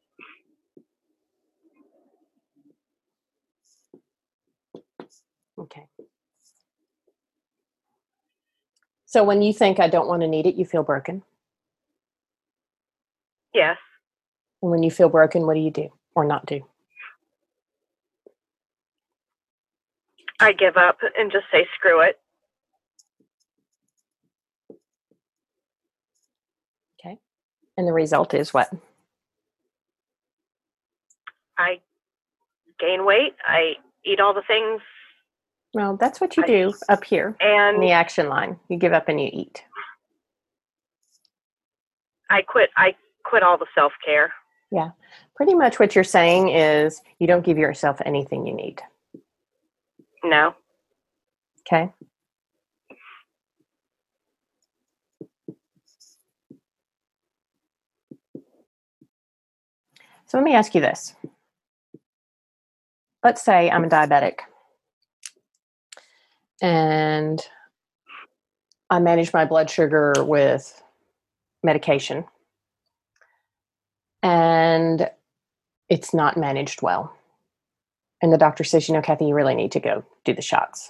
Okay. So when you think I don't want to need it, you feel broken? Yes. And when you feel broken, what do you do or not do? I give up and just say, screw it. Okay. And the result is what? I gain weight. I eat all the things. Well, that's what you do up here and in the action line. You give up and you eat. I quit. I quit all the self-care. Yeah. Pretty much what you're saying is you don't give yourself anything you need. No. Okay. So let me ask you this. Let's say I'm a diabetic and I manage my blood sugar with medication and it's not managed well. And the doctor says, you know, Kathy, you really need to go do the shots.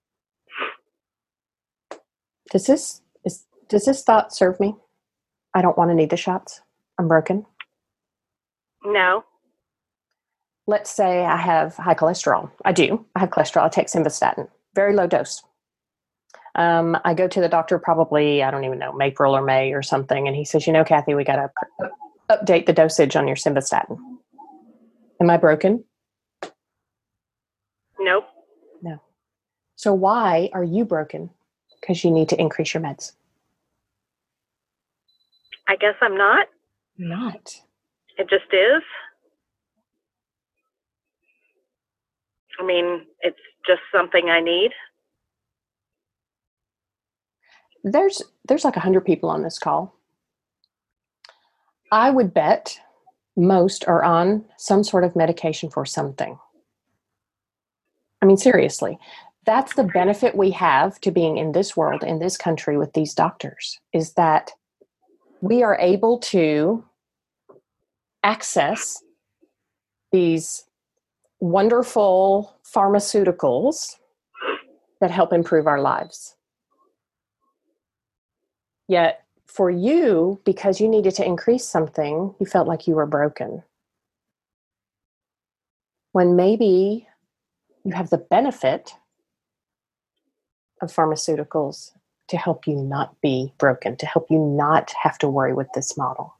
Does this, is, does this thought serve me? I don't want to need the shots. I'm broken. No. Let's say I have high cholesterol. I do. I have cholesterol. I take simvastatin, very low dose. Um, I go to the doctor probably, I don't even know, April or May or something. And he says, you know, Kathy, we got to up- update the dosage on your simvastatin. Am I broken? Nope. No. So why are you broken? Because you need to increase your meds. I guess I'm not. Not. It just is. I mean, it's just something I need. There's there's like a hundred people on this call. I would bet most are on some sort of medication for something. I mean, seriously, that's the benefit we have to being in this world, in this country with these doctors, is that we are able to access these wonderful pharmaceuticals that help improve our lives. Yet for you, because you needed to increase something, you felt like you were broken. When maybe you have the benefit of pharmaceuticals to help you not be broken, to help you not have to worry with this model.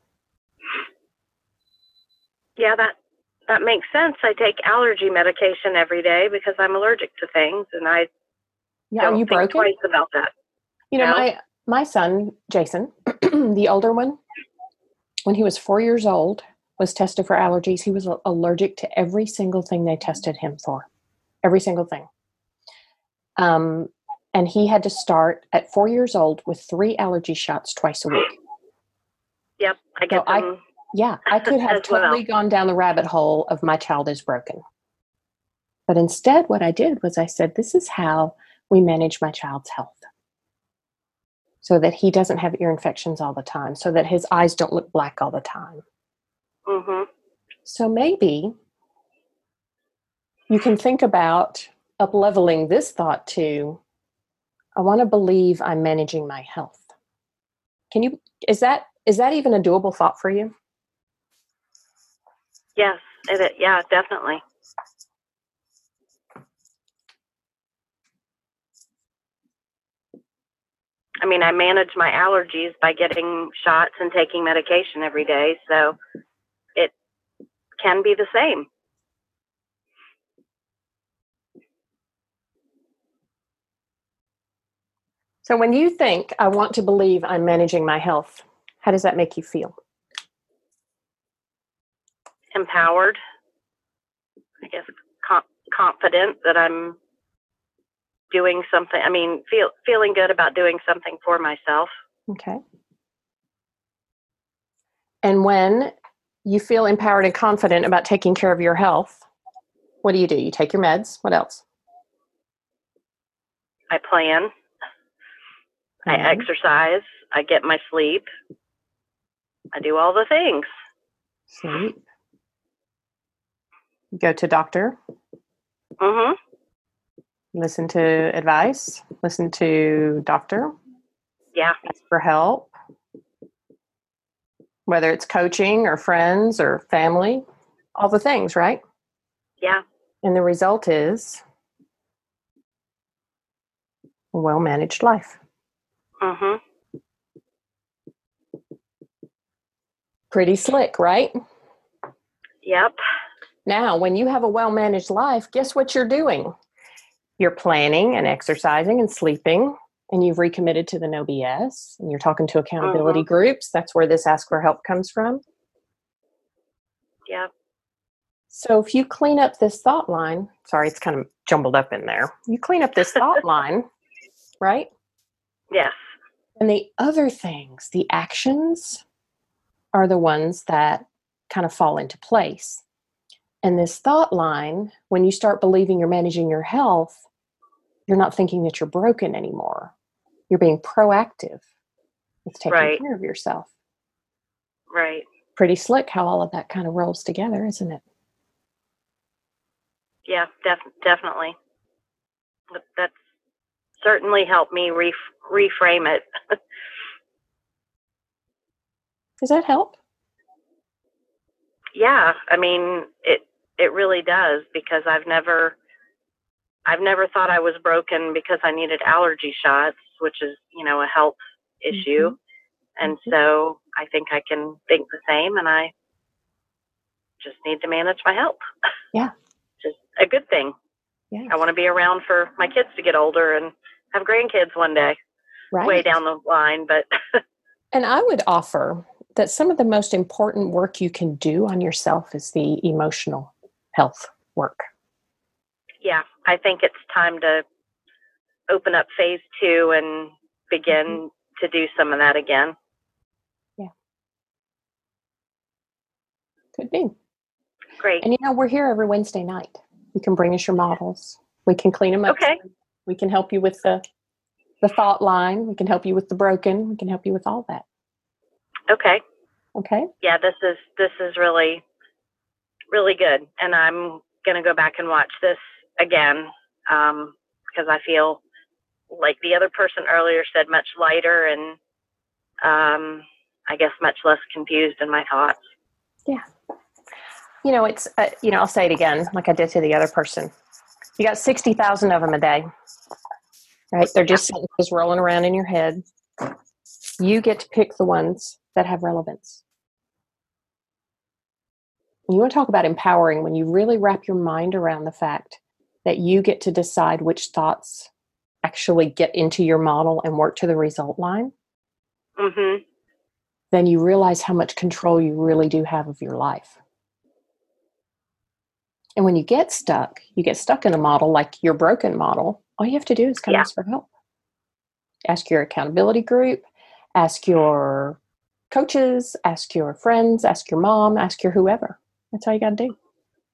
Yeah, that that makes sense. I take allergy medication every day because I'm allergic to things, and I Yeah, don't are you think broken? twice about that. You know, No. my my son, Jason, the older one, when he was four years old, was tested for allergies. He was allergic to every single thing they tested him for, every single thing. Um, and he had to start at four years old with three allergy shots twice a week. Yep, I get So I- them. Yeah, I could have As well. totally gone down the rabbit hole of my child is broken. But instead, what I did was I said, this is how we manage my child's health. So that he doesn't have ear infections all the time, so that his eyes don't look black all the time. Mm-hmm. So maybe you can think about up-leveling this thought to, I want to believe I'm managing my health. Can you, is that, is that even a doable thought for you? Yes, it, yeah, definitely. I mean, I manage my allergies by getting shots and taking medication every day, so it can be the same. So when you think, I want to believe I'm managing my health, how does that make you feel? Empowered, I guess, com- confident that I'm doing something. I mean, feel, feeling good about doing something for myself. Okay. And when you feel empowered and confident about taking care of your health, what do you do? You take your meds. What else? I plan. I Mhm. exercise. I get my sleep. I do all the things. Sleep. Go to doctor. Mm-hmm. Listen to advice. Listen to doctor. Yeah. Ask for help. Whether it's coaching or friends or family. All the things, right? Yeah. And the result is a well-managed life. Mm-hmm. Pretty slick, right? Yep. Now, when you have a well-managed life, guess what you're doing? You're planning and exercising and sleeping, and you've recommitted to the no B S, and you're talking to accountability Mm-hmm. groups. That's where this ask for help comes from. Yep. So if you clean up this thought line, sorry, it's kind of jumbled up in there. You clean up this thought line, right? Yes. And the other things, the actions, are the ones that kind of fall into place. And this thought line, when you start believing you're managing your health, you're not thinking that you're broken anymore. You're being proactive with taking Right. care of yourself. Right. Pretty slick how all of that kind of rolls together, isn't it? Yeah, def- definitely. But that's certainly helped me re- reframe it. Does that help? Yeah, I mean, it it really does, because I've never I've never thought I was broken because I needed allergy shots, which is, you know, a health issue. Mm-hmm. And Mm-hmm. so I think I can think the same, and I just need to manage my health. Yeah. Just a good thing. Yeah. I want to be around for my kids to get older and have grandkids one day, Right. way down the line. But and I would offer that some of the most important work you can do on yourself is the emotional health work. Yeah, I think it's time to open up phase two and begin mm-hmm. to do some of that again. Yeah. Could be. Great. And you know, we're here every Wednesday night. You can bring us your models. We can clean them up. Okay. We can help you with the the thought line. We can help you with the broken. We can help you with all that. Okay. Okay. Yeah, this is this is really really good, and I'm gonna go back and watch this again um, because I feel like the other person earlier said, much lighter, and um, I guess much less confused in my thoughts. Yeah. You know, it's uh, you know, I'll say it again, like I did to the other person. You got sixty thousand of them a day, right? They're just Yeah. just rolling around in your head. You get to pick the ones that have relevance. You want to talk about empowering when you really wrap your mind around the fact that you get to decide which thoughts actually get into your model and work to the result line. Mm-hmm. Then you realize how much control you really do have of your life. And when you get stuck, you get stuck in a model like your broken model, all you have to do is come Yeah. ask for help. Ask your accountability group, ask your coaches, ask your friends, ask your mom, ask your whoever. That's all you got to do.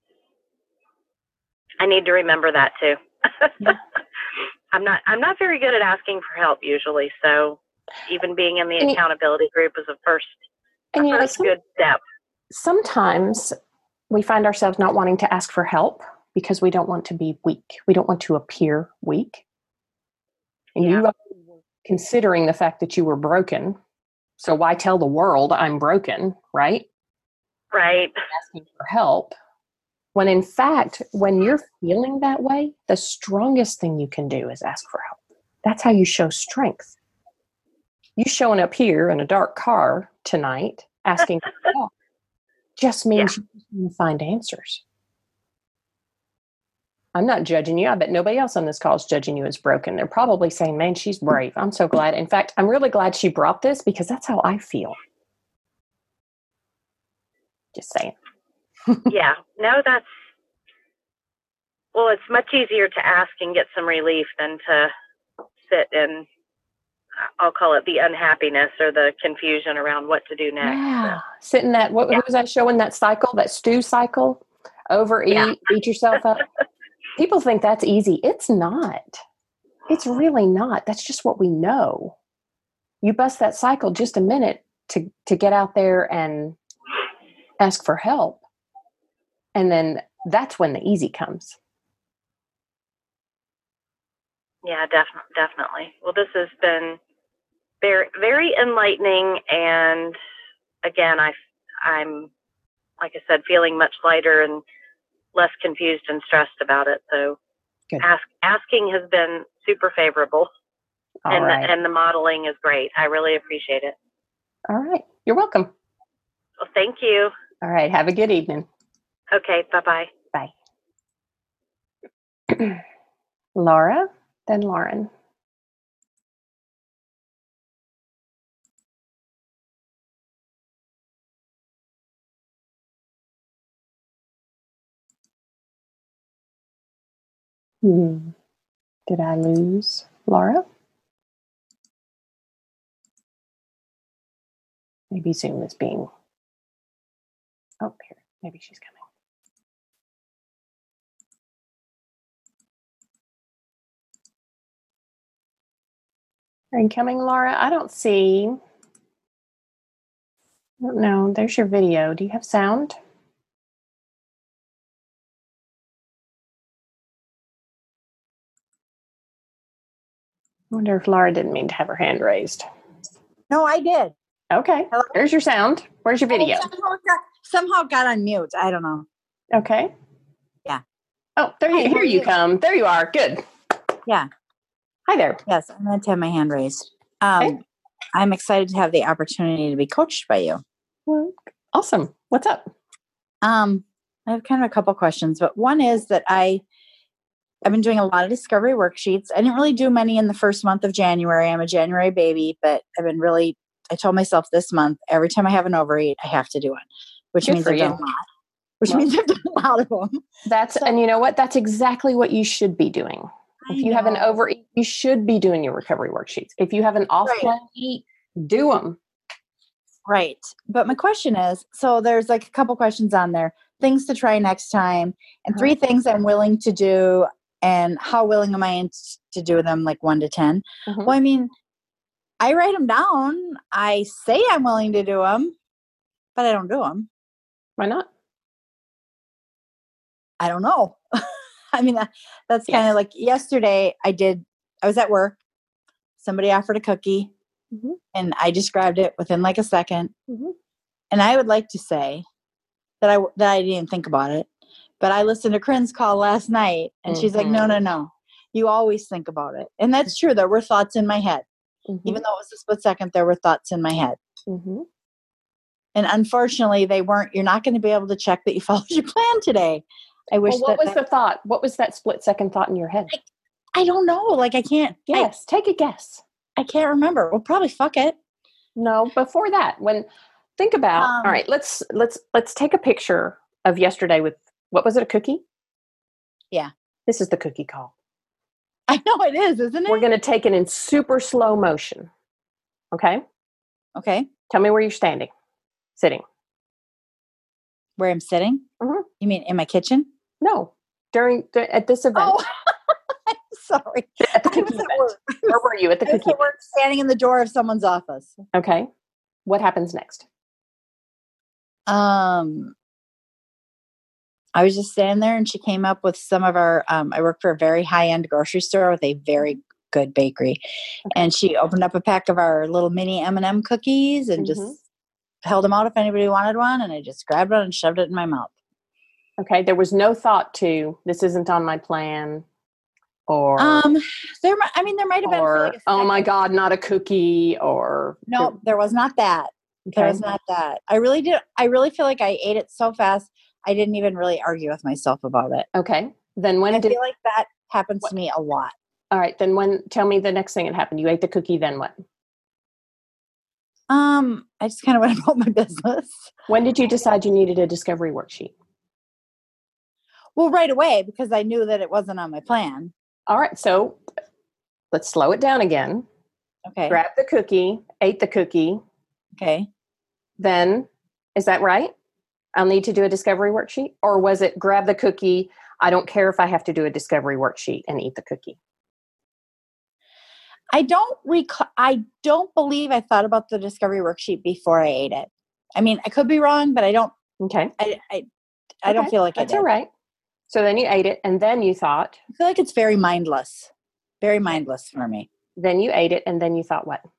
I need to remember that too. Yeah. I'm not I'm not very good at asking for help usually, so even being in the and accountability group is a first, a and you first know, some, good step. Sometimes we find ourselves not wanting to ask for help because we don't want to be weak. We don't want to appear weak. And Yeah. you are considering the fact that you were broken. So why tell the world I'm broken, right? Right. Asking for help. When in fact, when you're feeling that way, the strongest thing you can do is ask for help. That's how you show strength. You showing up here in a dark car tonight asking for help just means Yeah. you can find answers. I'm not judging you. I bet nobody else on this call is judging you as broken. They're probably saying, man, she's brave. I'm so glad. In fact, I'm really glad she brought this because that's how I feel. Just saying. Yeah. No, that's, well, it's much easier to ask and get some relief than to sit in, I'll call it the unhappiness or the confusion around what to do next. Yeah. Sit in that, what, Yeah. who was I showing that cycle, that stew cycle? Overeat, Yeah. beat yourself up. People think that's easy. It's not. It's really not. That's just what we know. You bust that cycle just a minute to, to get out there and ask for help. And then that's when the easy comes. Yeah, definitely, definitely. Well, this has been very, very enlightening, and again, I, I'm, like I said, feeling much lighter and less confused and stressed about it. So, Good. ask, asking has been super favorable, All and right. the, and the modeling is great. I really appreciate it. All right. You're welcome. Well, thank you. All right. Have a good evening. Okay. Bye-bye. Bye. Laura, then Lauren. Hmm. Did I lose Laura? Maybe Zoom is being... Oh, here. Maybe she's coming. Are you coming, Laura? I don't see... I don't know. There's your video. Do you have sound? wonder if Laura didn't mean to have her hand raised. No, I did. Okay. Hello? There's your sound. Where's your video? Oh, somehow, it got, somehow it got on mute. I don't know. Okay. Yeah. Oh, there Hi, you, how here are you you? come. There you are. Good. Yeah. Hi there. Yes, I'm going to have my hand raised. Um, Okay. I'm excited to have the opportunity to be coached by you. Well, awesome. What's up? Um, I have kind of a couple questions, but one is that I, I've been doing a lot of discovery worksheets. I didn't really do many in the first month of January. I'm a January baby, but I've been really, I told myself this month, every time I have an overeat, I have to do one, which Good means for I've done you. a lot, which Well, means I've done a lot of them. That's, So- and you know what? That's exactly what you should be doing. If I you have an know. overeat, you should be doing your recovery worksheets. If you have an off Right. plan eat, do them. Right. But my question is, so there's like a couple questions on there, things to try next time, and Uh-huh. three things I'm willing to do, and how willing am I to do them, like one to ten? Mhm. Well, I mean, I write them down. I say I'm willing to do them, but I don't do them. Why not? I don't know. I mean, that, that's kind of Yes. like yesterday I did, I was at work. Somebody offered a cookie Mhm. and I described it within like a second. Mhm. And I would like to say that I, that I didn't think about it, but I listened to Corinne's call last night and she's like, no, Mhm. no, no. You always think about it. And that's true. There were thoughts in my head. Mhm. Even though it was a split second, there were thoughts in my head. Mhm. And unfortunately, they weren't, you're not going to be able to check that you followed your plan today. I wish Well, what that, was that the thought? What was that split second thought in your head? I don't know. Like, I can't, Yes. Take a guess. I, I can't remember. Well, probably fuck it. No, before that, when think about, Um, all right, let's, let's, let's take a picture of yesterday with, what was it? A cookie? Yeah. This is the cookie call. I know it is, isn't it? We're going to take it in super slow motion. Okay. Okay. Tell me where you're standing, sitting. Where I'm sitting? Mhm. You mean in my kitchen? No, during, dur- at this event, Oh, I'm sorry. at the I was cookie at event. work. Where were you at the I was cookie at work standing in the door of someone's office. event? Okay. What happens next? Um, I was just standing there and she came up with some of our, um, I work for a very high-end grocery store with a very good bakery. And she opened up a pack of our little mini M and M cookies and Mhm. just held them out if anybody wanted one. And I just grabbed one and shoved it in my mouth. Okay. There was no thought to, this isn't on my plan, or, Um, there, mi- I mean, there might have been for or like a oh my second. God, not a cookie, or. No, there was not that. Okay. There was not that. I really did. I really feel like I ate it so fast. I didn't even really argue with myself about it. Okay. Then when I did, feel like that happens What? to me a lot. all right, then when, tell me the next thing that happened. You ate the cookie, then what? Um, I just kind of went about my business. When did you decide you needed a discovery worksheet? Well, right away, because I knew that it wasn't on my plan. All right. So let's slow it down again. Okay. Grab the cookie, ate the cookie. Okay. Then, is that right? I'll need to do a discovery worksheet? Or was it grab the cookie? I don't care if I have to do a discovery worksheet and eat the cookie. I don't recall. I don't believe I thought about the discovery worksheet before I ate it. I mean, I could be wrong, but I don't. Okay. I I, I don't Okay, feel like that's I did. all right. So then you ate it, and then you thought, I feel like it's very mindless. Very mindless for me. then you ate it, and then you thought what?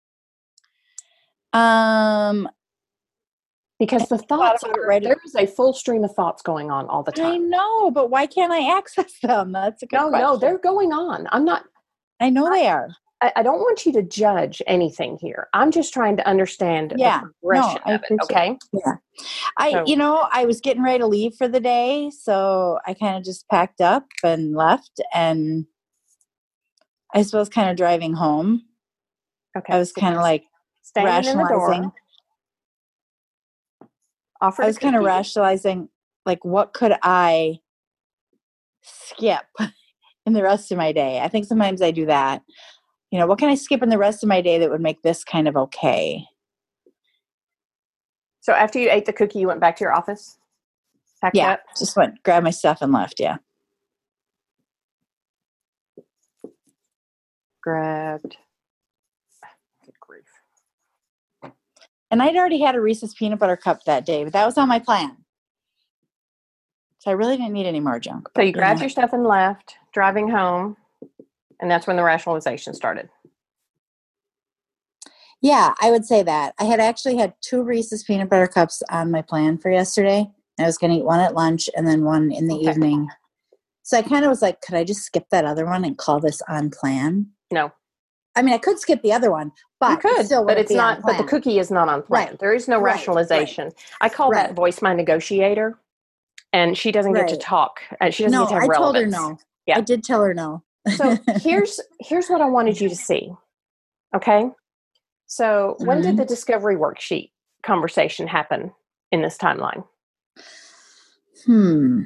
Um, Because the thoughts, about it are, right- there's a full stream of thoughts going on all the I time. know, but why can't I access them? That's a good No, question. no, they're going on. I'm not, I know they are. I, I don't want you to judge anything here. I'm just trying to understand Yeah, the progression no, I of it, appreciate okay? Yeah. I, So- you know, I was getting ready to leave for the day, so I kind of just packed up and left, and I suppose kind of driving home, Okay. I was kind of like standing in the rationalizing. door. Offered I a was kind of cookie. rationalizing, like, what could I skip in the rest of my day? I think sometimes I do that. You know, what can I skip in the rest of my day that would make this kind of okay? So after you ate the cookie, you went back to your office? Packed Yeah, up? just went, grabbed my stuff and left, yeah. Grabbed. Good grief. And I'd already had a Reese's peanut butter cup that day, but that was on my plan. So I really didn't need any more junk. So but, you grabbed know. your stuff and left, driving home. And that's when the rationalization started. Yeah, I would say that. I had actually had two Reese's peanut butter cups on my plan for yesterday. I was going to eat one at lunch and then one in the Okay. evening. So I kind of was like, could I just skip that other one and call this on plan? No. I mean, I could skip the other one, but You could, it still but wouldn't it's be not, on but the plan. cookie is not on plan. Right. There is no Right, rationalization. right. I call Right. that voice my negotiator, and she doesn't get to Right. talk. Uh, she doesn't No, get to have I told relevance. her no. Yeah. I did tell her no. So here's, here's what I wanted you to see. Okay. So when Mhm. did the discovery worksheet conversation happen in this timeline? Hmm.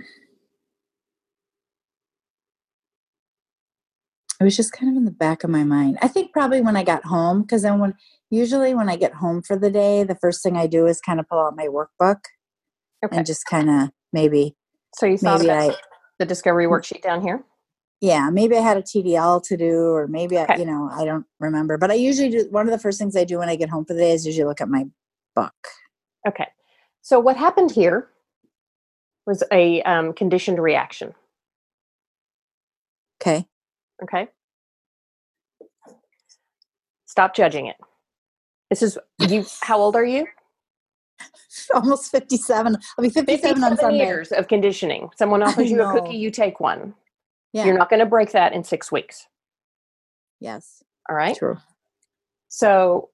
It was just kind of in the back of my mind. I think probably when I got home, because then when usually when I get home for the day, the first thing I do is kind of pull out my workbook Okay. and just kind of maybe, So you thought maybe about I, the discovery worksheet down here? yeah, maybe I had a T D L to do, or maybe I, Okay. you know, I don't remember. But I usually do. One of the first things I do when I get home for the day is usually look at my book. Okay. So what happened here was a um, conditioned reaction. Okay. Okay. Stop judging it. This is you. How old are you? Almost fifty-seven. I'll be fifty-seven on Sunday. years of conditioning. Someone offers I you a know. cookie, you take one. Yeah. You're not going to break that in six weeks. Yes. All right. True. So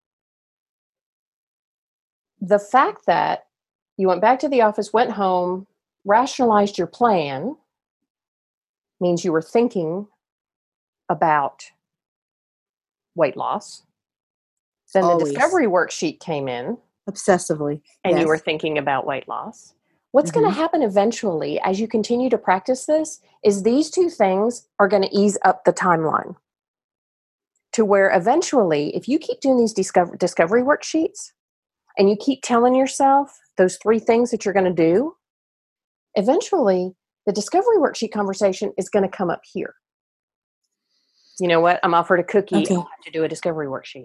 the fact that you went back to the office, went home, rationalized your plan means you were thinking about weight loss. Then Always. the discovery worksheet came in. Obsessively. And yes. you were thinking about weight loss. What's Mhm. going to happen eventually as you continue to practice this is these two things are going to ease up the timeline to where eventually, if you keep doing these discover- discovery worksheets and you keep telling yourself those three things that you're going to do, eventually the discovery worksheet conversation is going to come up here. You know what? I'm offered a cookie. Okay. I'll have to do a discovery worksheet.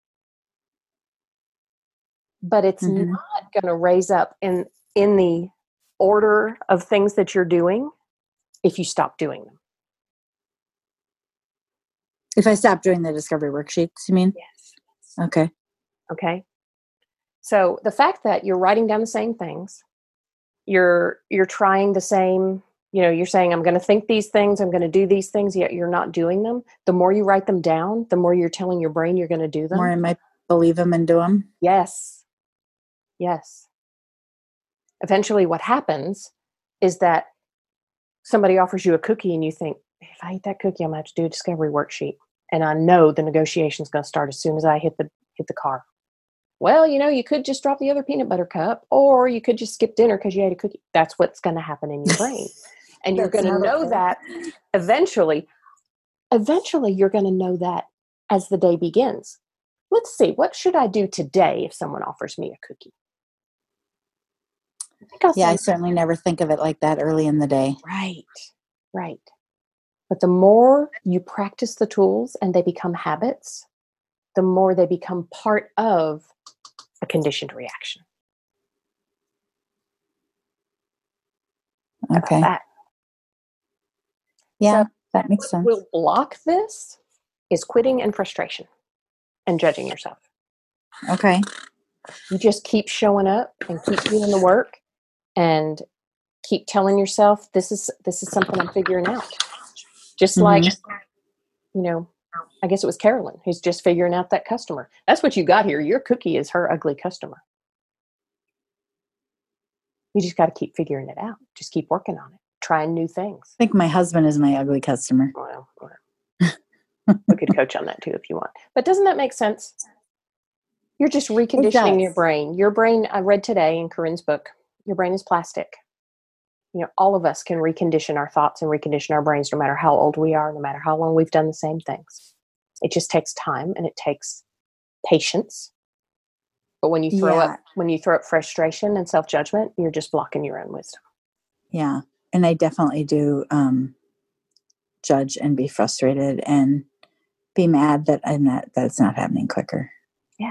But it's Mhm. not going to raise up in in the order of things that you're doing if you stop doing them. If I stop doing the discovery worksheets, you mean? Yes. Okay. Okay. So the fact that you're writing down the same things, you're you're trying the same, you know, you're saying I'm going to think these things, I'm going to do these things, yet you're not doing them. The more you write them down, the more you're telling your brain you're going to do them. The more I might believe them and do them. Yes. Yes. Eventually what happens is that somebody offers you a cookie and you think, if I eat that cookie, I'm going to have to do a discovery worksheet. And I know the negotiation is going to start as soon as I hit the hit the car. Well, you know, you could just drop the other peanut butter cup, or you could just skip dinner because you ate a cookie. That's what's going to happen in your brain. And you're That's going to not know okay. that eventually. Eventually, you're going to know that as the day begins. Let's see, what should I do today if someone offers me a cookie? I think I'll Yeah, say, I certainly never think of it like that early in the day. right, right. But the more you practice the tools and they become habits, the more they become part of a conditioned reaction. How about Okay. that? Yeah, So that makes sense. what will block this is quitting and frustration and judging yourself. Okay. You just keep showing up and keep doing the work and keep telling yourself, this is this is something I'm figuring out. Just Mhm. like, you know, I guess it was Carolyn who's just figuring out that customer. That's what you got here. Your cookie is her ugly customer. You just got to keep figuring it out. Just keep working on it. Trying new things. I think my husband is my ugly customer. Well, we could coach on that too if you want. But doesn't that make sense? You're just reconditioning your does. brain. Your brain, I read today in Corinne's book, your brain is plastic. You know, all of us can recondition our thoughts and recondition our brains no matter how old we are, no matter how long we've done the same things. It just takes time and it takes patience. But when you throw Yeah. up when you throw up frustration and self-judgment, you're just blocking your own wisdom. Yeah. And I definitely do um, judge and be frustrated and be mad that I'm not, that it's not happening quicker. Yeah.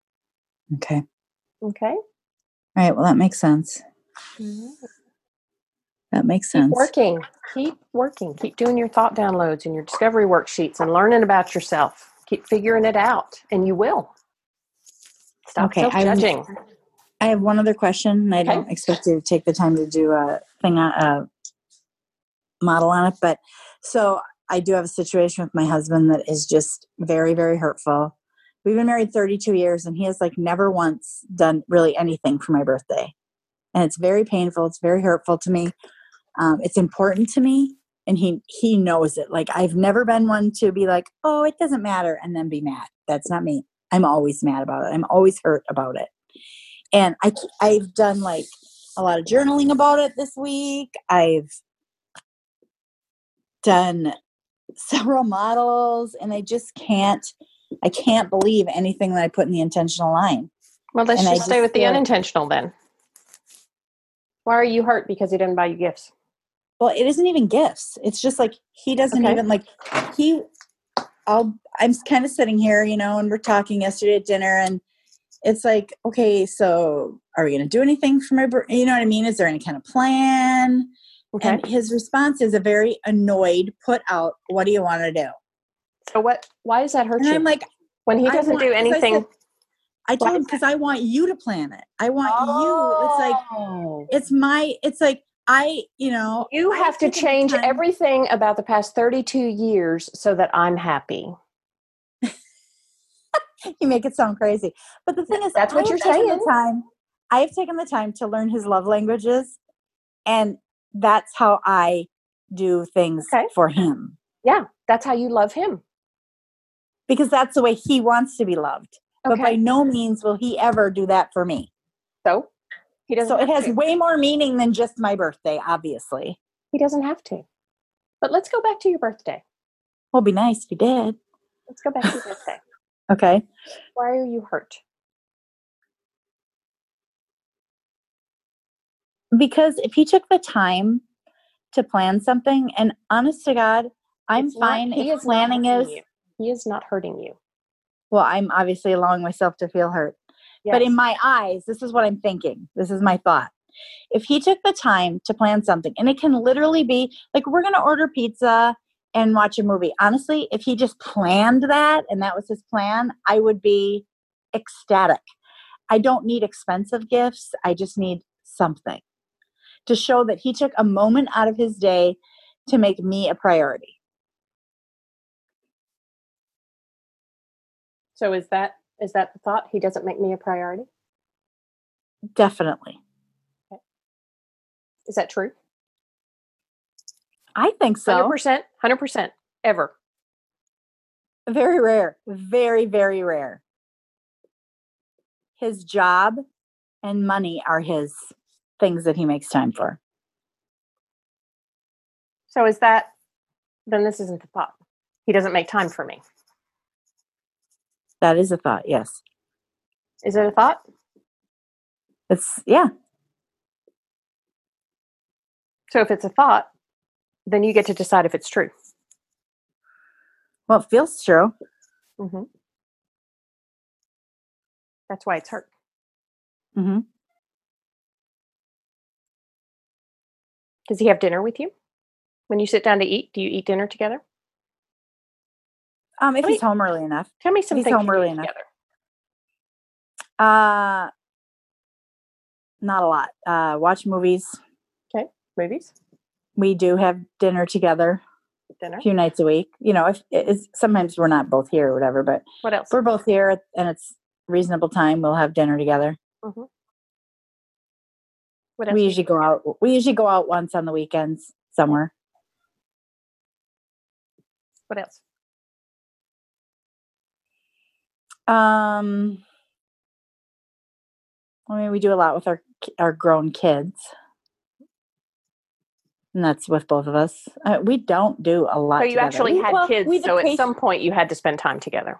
Okay. Okay. All right. Well, that makes sense. Mm-hmm. That makes sense. Keep working. Keep working. Keep doing your thought downloads and your discovery worksheets and learning about yourself. Keep figuring it out, and you will. Stop Okay, self-judging. I have one other question. I Okay. don't expect you to take the time to do a thing on a model on it, but so I do have a situation with my husband that is just very, very hurtful. We've been married thirty-two years, and he has like never once done really anything for my birthday. And it's very painful. It's very hurtful to me. Um, it's important to me, and he he knows it. Like, I've never been one to be like, oh, it doesn't matter, and then be mad. That's not me. I'm always mad about it. I'm always hurt about it. And I, I've done like a lot of journaling about it this week. I've done several models, and I just can't, I can't believe anything that I put in the intentional line. Well, let's And just I stay just with the feel- unintentional then. Why are you hurt because he didn't buy you gifts? Well, it isn't even gifts. It's just like, he doesn't Okay. even like, he, I'll, I'm kind of sitting here, you know, and we're talking yesterday at dinner, and it's like, okay, so are we going to do anything for my birthday? You know what I mean? Is there any kind of plan? Okay. And his response is a very annoyed, put out, what do you want to do? So what? Why does that hurt And you? I'm like, when he I doesn't want- do 'cause I anything. said- I told Why him, is because I want you to plan it. I want you. It's like, Oh. it's my, it's like, I, you know. You I've have to taken the change time- everything about the past thirty-two years so that I'm happy. You make it sound crazy. But the thing is, That's what I you're have taken saying. The time, I have taken the time to learn his love languages, and that's how I do things Okay. for him. Yeah, that's how you love him. Because that's the way he wants to be loved. But Okay. by no means will he ever do that for me. So he doesn't So it have has to. way more meaning than just my birthday, obviously. He doesn't have to. But let's go back to your birthday. Well, it'd be nice if he did. Let's go back to your birthday. Okay. Why are you hurt? Because if he took the time to plan something, and honest to God, I'm It's not- fine he if is not planning hurting is, you. He is not hurting you. well, I'm obviously allowing myself to feel hurt. But Yes. in my eyes, this is what I'm thinking. This is my thought. If he took the time to plan something, and it can literally be like, we're going to order pizza and watch a movie. Honestly, if he just planned that and that was his plan, I would be ecstatic. I don't need expensive gifts. I just need something to show that he took a moment out of his day to make me a priority. So is that is that the thought? He doesn't make me a priority? Definitely. Is that true? I think so. one hundred percent? one hundred percent. Ever? Very rare. Very, very rare. His job and money are his things that he makes time for. So is that, then this isn't the thought. He doesn't make time for me. That is a thought, yes. Is it a thought? It's, yeah. So if it's a thought, then you get to decide if it's true. Well, it feels true. Mm-hmm. That's why it's hurt. Mm-hmm. Does he have dinner with you? When you sit down to eat, do you eat dinner together? Um, if Tell he's me- home early enough. Tell me some He's things home you early eat enough. together. Uh, not a lot. Uh, watch movies. Okay. Movies? We do have dinner together Dinner? a few nights a week. You know, if it's, sometimes we're not both here or whatever, but What else? if we're both here and it's reasonable time, we'll have dinner together. Mm-hmm. What else? We do you usually do go together? out. We usually go out once on the weekends somewhere. What else? Um, I mean, we do a lot with our our grown kids, and that's with both of us. Uh, we don't do a lot. So you together. actually We- had well, kids, we so at vacation- some point you had to spend time together,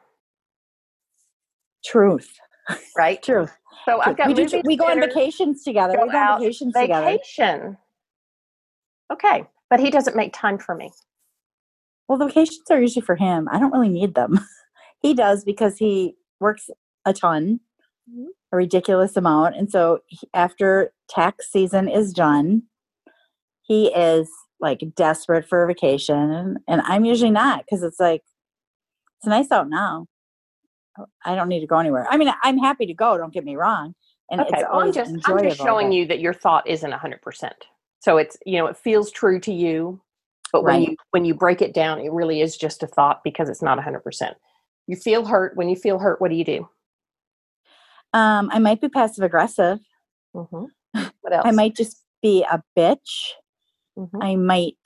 truth, right? truth. So I've got we do. movies, We go on dinners, vacations together. go We go on out, vacations together. vacation. Okay, but he doesn't make time for me. Well, the vacations are usually for him. I don't really need them. He does because he works a ton, Mhm. a ridiculous amount. And so he, after tax season is done, he is like desperate for a vacation, and, and I'm usually not, because it's like, it's nice out now. I don't need to go anywhere. I mean, I'm happy to go, don't get me wrong. And Okay, it's well, I'm always just, enjoyable. I'm just showing but- you that your thought isn't one hundred percent. So it's, you know, it feels true to you, but when Right. you when you break it down, it really is just a thought because it's not one hundred percent. You feel hurt. When you feel hurt, what do you do? Um, I might be passive aggressive. Mm-hmm. What else? I might just be a bitch. Mm-hmm. I might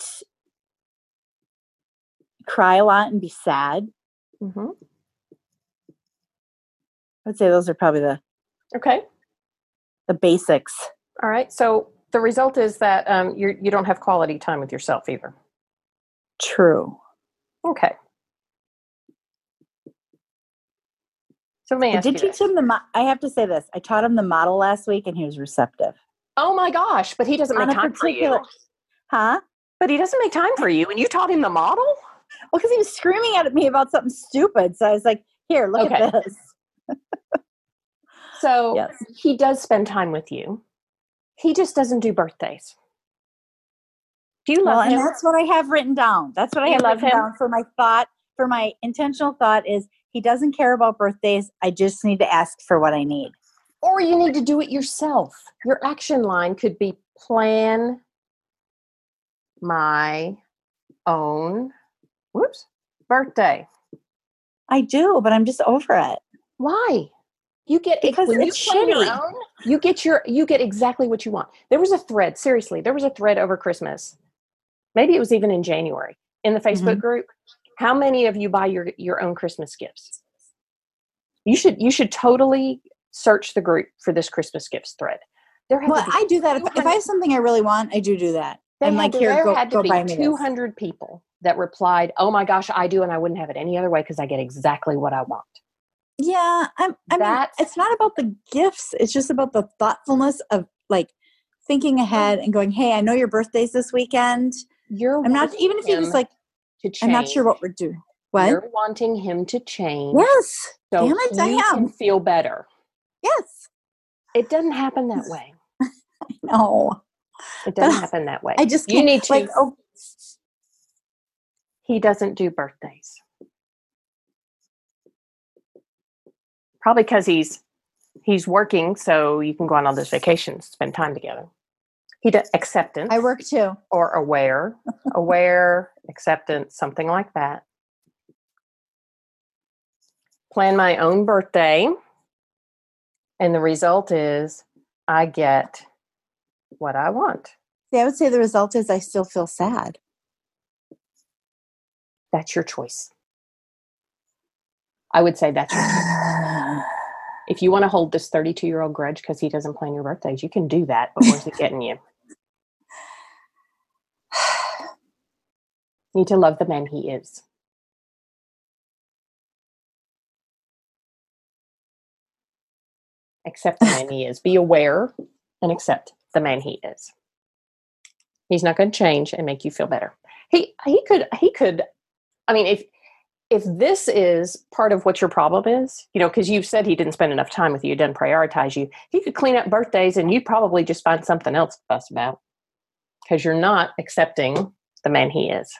cry a lot and be sad. Mm-hmm. I'd say those are probably the Okay. the basics. All right. So the result is that um, you you don't have quality time with yourself either. True. Okay. So let me I ask did you teach this. him the. Mo- I have to say this. I taught him the model last week, and he was receptive. Oh my gosh! But he doesn't On make a time for you. particular- Huh? But he doesn't make time for you, and you taught him the model. Well, because he was screaming at me about something stupid, so I was like, "Here, look Okay. at this." So Yes. he does spend time with you. He just doesn't do birthdays. Do you love Well, and him? that's what I have written down. That's what I You have love written him? down for my thought. For my intentional thought is he doesn't care about birthdays. I just need to ask for what I need. Or you need to do it yourself. Your action line could be plan my own whoops birthday. I do, but I'm just over it. Why? You get Because when it's you plan your shitty. own, you get your you get exactly what you want. There was a thread, seriously, there was a thread over Christmas. Maybe it was even in January in the Facebook Mhm. group. How many of you buy your your own Christmas gifts? You should you should totally search the group for this Christmas gifts thread. There had Well, to be I do that. If, if I two hundred have something I really want, I do do that. They I'm had like, to- here, there go, had to go be buy me two this. hundred people that replied, "Oh my gosh, I do, and I wouldn't have it any other way because I get exactly what I want." Yeah, I'm, I mean, That's- it's not about the gifts. It's just about the thoughtfulness of like thinking ahead and going, hey, I know your birthday's this weekend. You're I'm not, wanting even if you just him like, to change. I'm not sure what we're doing. What? You're wanting him to change. Yes. So Damn it, I you am. can feel better. Yes. It doesn't happen that way. No. It doesn't But happen that way. I just you can't, need to. like, oh, He doesn't do birthdays. Probably because he's he's working, so you can go on all those vacations, spend time together. He does acceptance. I work too. Or aware, aware, acceptance, something like that. Plan my own birthday, and the result is I get what I want. See, I would say the result is I still feel sad. That's your choice. I would say that's your choice. If you want to hold this thirty-two-year-old grudge because he doesn't plan your birthdays, you can do that, but where's it getting you? You need to love the man he is. Accept the man he is. Be aware and accept the man he is. He's not going to change and make you feel better. He he could he could. I mean, if if this is part of what your problem is, you know, because you've said he didn't spend enough time with you, didn't prioritize you, he could clean up birthdays and you'd probably just find something else to fuss about because you're not accepting the man he is.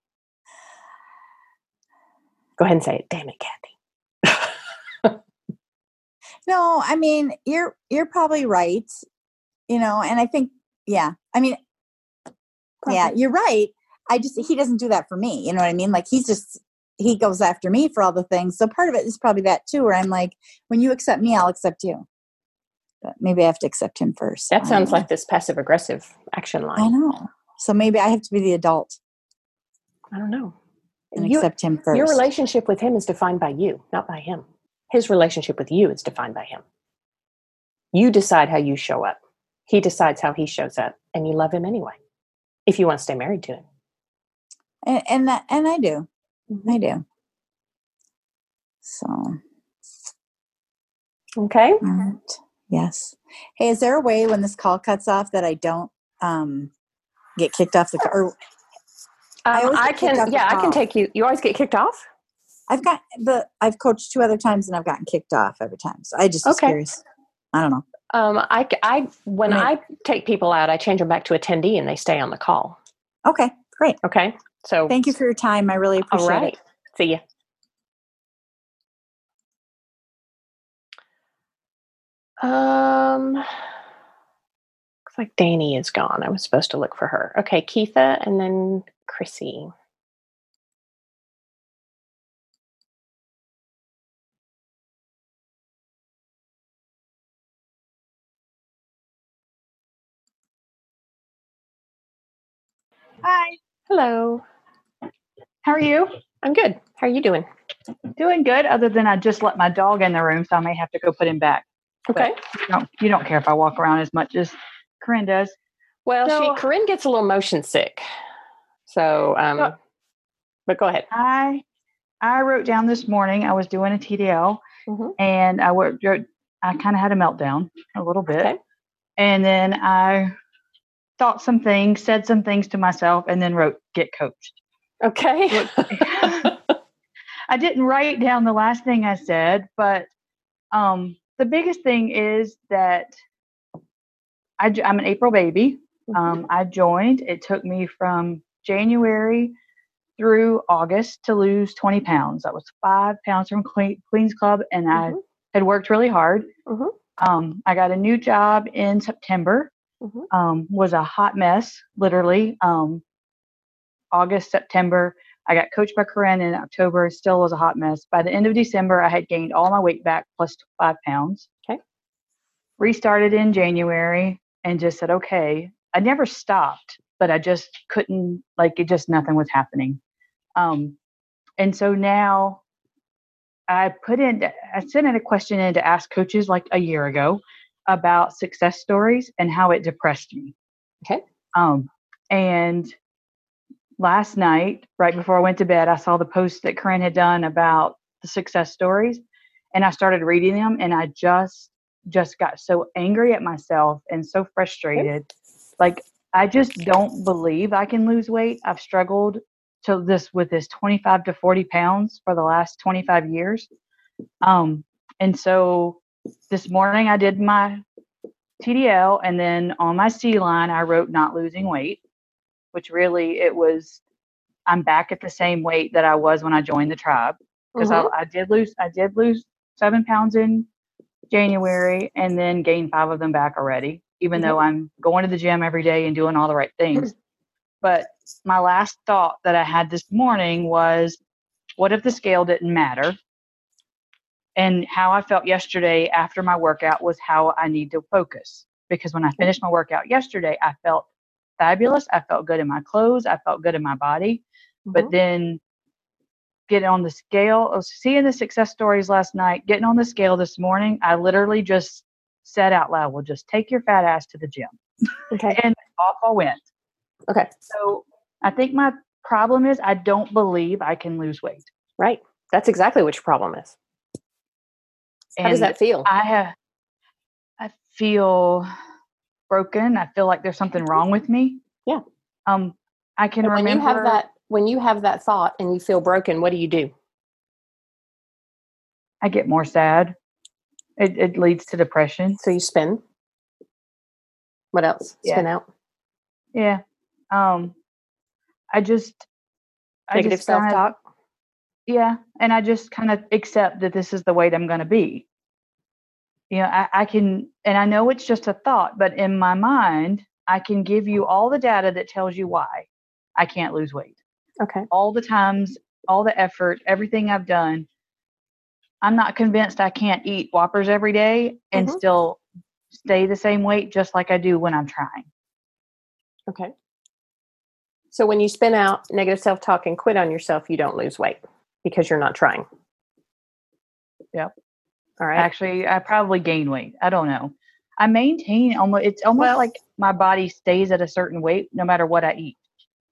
Go ahead and say it. Damn it, Kathy. No, I mean, you're you're probably right. You know, and I think, yeah. I mean, yeah, you're right. I just, he doesn't do that for me. You know what I mean? Like, he's just, he goes after me for all the things. So part of it is probably that too, where I'm like, when you accept me, I'll accept you. But maybe I have to accept him first. That I sounds don't know. like this passive aggressive action line. I know. So maybe I have to be the adult I don't know. and You- accept him first. Your relationship with him is defined by you, not by him. His relationship with you is defined by him. You decide how you show up. He decides how he shows up, and you love him anyway. If you want to stay married to him. and and, that, and I do. Mm-hmm. I do. So, Okay. all right. Yes. Hey, is there a way when this call cuts off that I don't um, get kicked off the call? Or I Um, always I get kicked off can, the yeah, I can call. take you. You always get kicked off? I've got the I've coached two other times and I've gotten kicked off every time. So I just was Okay. curious. I don't know. Um, I, I, when Right. I take people out, I change them back to attendee and they stay on the call. Okay, great. Okay. So Thank you for your time. I really appreciate all right. it. See ya. Um, looks like Danny is gone. I was supposed to look for her. Okay, Keitha and then Chrissy. Hi, Hello. how are you? I'm good. How are you doing? Doing good, other than I just let my dog in the room, so I may have to go put him back. Okay. You don't, you don't care if I walk around as much as Corinne does. Well, So- she Corinne gets a little motion sick. So, um, So- but go ahead. I I wrote down this morning, I was doing a T D L, Mhm. and I wrote, wrote I kind of had a meltdown a little bit. Okay. And then I thought some things, said some things to myself, and then wrote, get coached. Okay. I didn't write down the last thing I said, but um, the biggest thing is that I, am an April baby. Um, I joined. It took me from January through August to lose twenty pounds. That was five pounds from Queen, Queen's Club, and I Mhm. had worked really hard. Mhm. Um, I got a new job in September. Mhm. Um, was a hot mess, literally. Um, August, September. I got coached by Corinne in October. Still was a hot mess. By the end of December, I had gained all my weight back plus five pounds. Okay. Restarted in January and just said, okay. I never stopped, but I just couldn't, like, it just, nothing was happening. Um, and so now I put in, I sent in a question in to ask coaches like a year ago about success stories and how it depressed me. Okay. Um, and last night, right before I went to bed, I saw the post that Corinne had done about the success stories, and I started reading them, and I just, just got so angry at myself and so frustrated. Okay. Like, I just don't believe I can lose weight. I've struggled to this with this twenty-five to forty pounds for the last twenty-five years. Um, and so this morning I did my T D L, and then on my C line, I wrote not losing weight, which really it was, I'm back at the same weight that I was when I joined the tribe. Because Mhm. I, I did lose, I did lose seven pounds in January and then gained five of them back already, even Okay. though I'm going to the gym every day and doing all the right things. But my last thought that I had this morning was, what if the scale didn't matter? And how I felt yesterday after my workout was how I need to focus. Because when I finished my workout yesterday, I felt fabulous. I felt good in my clothes. I felt good in my body. But Mhm. then getting on the scale, of seeing the success stories last night, getting on the scale this morning, I literally just said out loud, well, just take your fat ass to the gym. Okay. And off I went. Okay. So I think my problem is I don't believe I can lose weight. Right. That's exactly what your problem is. How does And that feel? I have, I feel broken. I feel like there's something wrong with me. Yeah. Um, I can And when remember you have that, when you have that thought and you feel broken, what do you do? I get more sad. It, it leads to depression. So you spin. What else? Yeah. Spin out. Yeah. Um, I just, I Negative just kinda- self-talk. Yeah. And I just kind of accept that this is the weight I'm going to be. You know, I, I can, and I know it's just a thought, but in my mind, I can give you all the data that tells you why I can't lose weight. Okay. All the times, all the effort, everything I've done. I'm not convinced I can't eat Whoppers every day and Mhm. still stay the same weight just like I do when I'm trying. Okay. So when you spin out negative self-talk and quit on yourself, you don't lose weight because you're not trying. Yep. All right. Actually, I probably gain weight. I don't know. I maintain almost, it's almost Well- like my body stays at a certain weight no matter what I eat.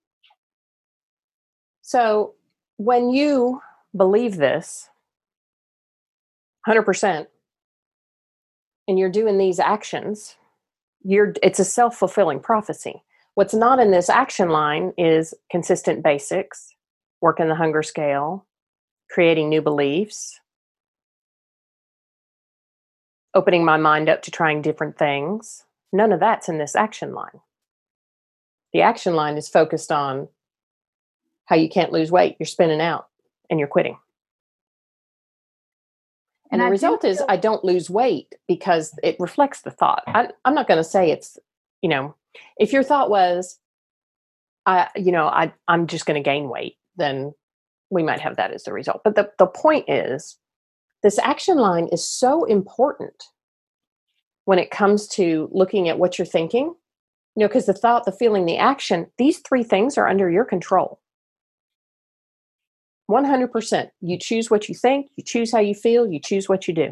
So when you believe this one hundred percent and you're doing these actions, you're it's a self-fulfilling prophecy. What's not in this action line is consistent basics, working the hunger scale, creating new beliefs, opening my mind up to trying different things. None of that's in this action line. The action line is focused on how you can't lose weight. You're spinning out and you're quitting. And, and the I result is I don't lose weight because it reflects the thought. I, I'm not going to say it's, you know, if your thought was, I, you know, I, I'm just going to gain weight, then we might have that as the result. But the, the point is, this action line is so important when it comes to looking at what you're thinking, you know, because the thought, the feeling, the action, these three things are under your control. one hundred percent. You choose what you think, you choose how you feel, you choose what you do.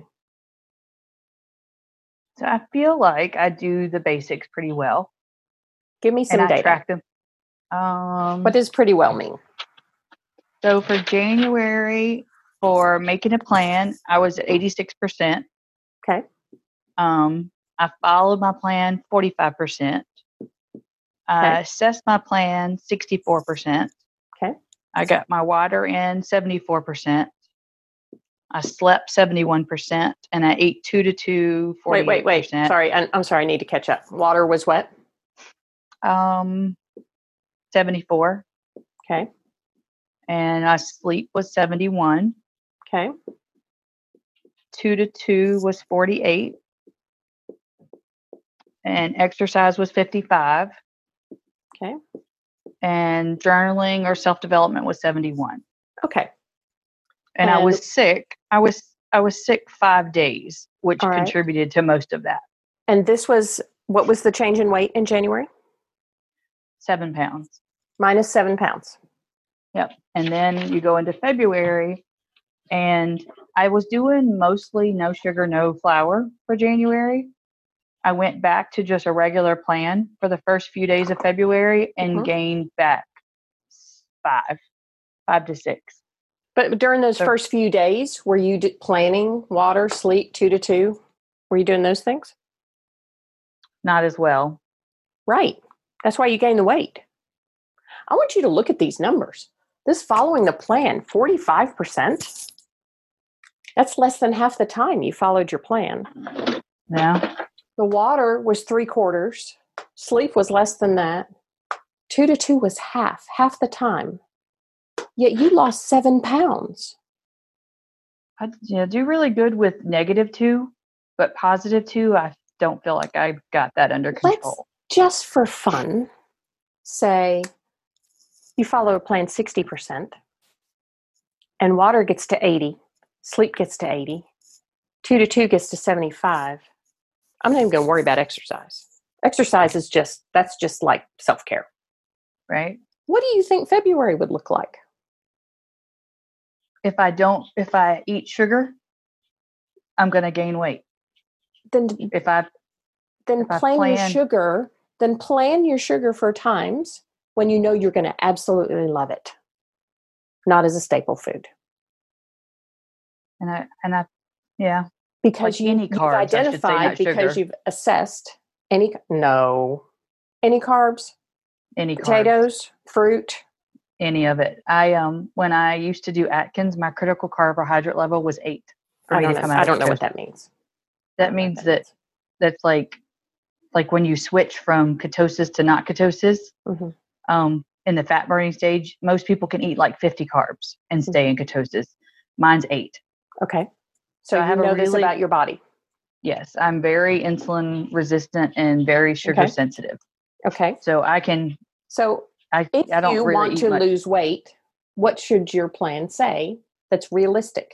So I feel like I do the basics pretty well. Give me some and I data. Track them. Um, what does pretty well mean? So for January, for making a plan, I was at eighty-six percent. Okay. Um, I followed my plan forty-five percent. I Okay. assessed my plan sixty-four percent. Okay. I got my water in seventy-four percent. I slept seventy-one percent, and I ate two to two, Wait, wait, wait. forty-eight percent. Sorry, I'm, I'm sorry. I need to catch up. Water was what? Um, seventy-four. Okay. And my sleep was seventy-one. Okay. Two to two was forty-eight. And exercise was fifty-five. Okay. And journaling or self-development was seventy-one. Okay. And, And I was sick. I was I was sick five days, which All right. contributed to most of that. And this was, what was the change in weight in January? Seven pounds. Minus seven pounds. Yep. And then you go into February, and I was doing mostly no sugar, no flour for January. I went back to just a regular plan for the first few days of February and Mhm. gained back five, five to six. But during those So- first few days, were you d- planning water, sleep, two to two? Were you doing those things? Not as well. Right. That's why you gain the weight. I want you to look at these numbers. This following the plan, forty-five percent. That's less than half the time you followed your plan. Yeah. The water was three quarters. Sleep was less than that. Two to two was half, half the time. Yet you lost seven pounds. I yeah, do really good with negative two, but positive two, I don't feel like I got that under Let's, control. just for fun, say you follow a plan sixty percent and water gets to eighty, sleep gets to eighty, two to two gets to seventy-five. I'm not even going to worry about exercise. Exercise is just, that's just like self-care. Right? What do you think February would look like? If I don't, if I eat sugar, I'm going to gain weight. Then, If I, then if I plan your plan- sugar, then plan your sugar for times when you know you're going to absolutely love it. Not as a staple food. and I, and I, yeah, Because Like you, any you've carbs, I should say, identified, not because sugar. you've assessed any, no, any carbs, any carbs, potatoes, fruit. any of it. I, um, when I used to do Atkins, my critical carbohydrate level was eight for I me don't to know, come out I of don't know what ketosis. that means. I That don't know what means that means. that's like, like when you switch from ketosis to not ketosis, Mhm. um, in the fat burning stage, most people can eat like fifty carbs and stay in ketosis. Mine's eight. Okay. So, So I you have a know this really- about your body. Yes, I'm very insulin resistant and very sugar Okay. sensitive. Okay. So I can, So I, if I don't you really want eat to much. lose weight, what should your plan say that's realistic?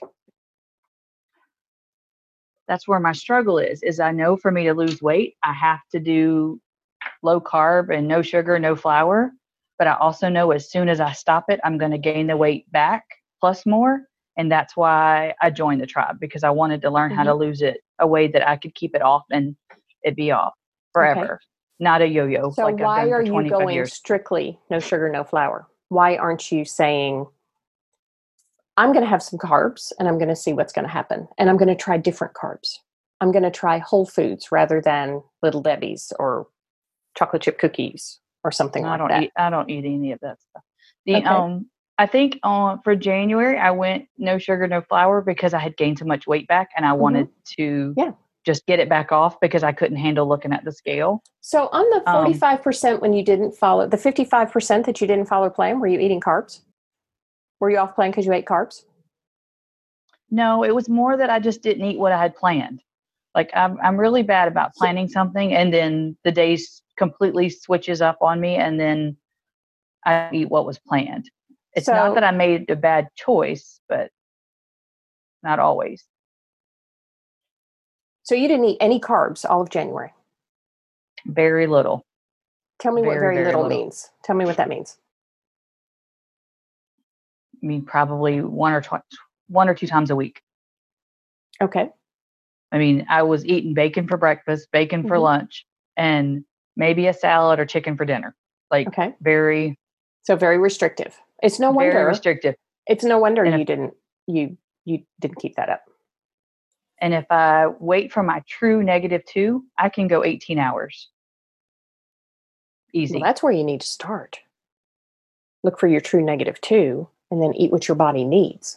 That's where my struggle is, is I know for me to lose weight, I have to do low carb and no sugar, no flour. But I also know as soon as I stop it, I'm going to gain the weight back plus more. And that's why I joined the tribe, because I wanted to learn how to lose it a way that I could keep it off and it be off forever. Not a yo-yo. So like why I've done are for you twenty-five going years. strictly no sugar, no flour? Why aren't you saying, I'm going to have some carbs and I'm going to see what's going to happen. And I'm going to try different carbs. I'm going to try whole foods rather than Little Debbie's or chocolate chip cookies or something I like don't that. eat. I don't eat any of that stuff. The Okay. um, I think on for January I went no sugar, no flour because I had gained so much weight back, and I wanted to Yeah. just get it back off because I couldn't handle looking at the scale. So on the Um, forty-five percent when you didn't follow, the fifty-five percent that you didn't follow plan, were you eating carbs? Were you off plan because you ate carbs? No, it was more that I just didn't eat what I had planned. Like I'm, I'm really bad about planning something and then the days completely switches up on me and then I eat what was planned. It's So- not that I made a bad choice, but not always. So you didn't eat any carbs all of January. Very little. Tell me what Very, very, very little, little. means. Tell me what that means. I mean, probably one or twice, one or two times a week. Okay. I mean, I was eating bacon for breakfast, bacon for Mhm. lunch, and maybe a salad or chicken for dinner. Like Okay. very, So very restrictive. It's no very wonder. restrictive. It's no wonder And if- you didn't you you didn't keep that up. And if I wait for my true negative two, I can go eighteen hours. Easy. Well, that's where you need to start. Look for your true negative two and then eat what your body needs.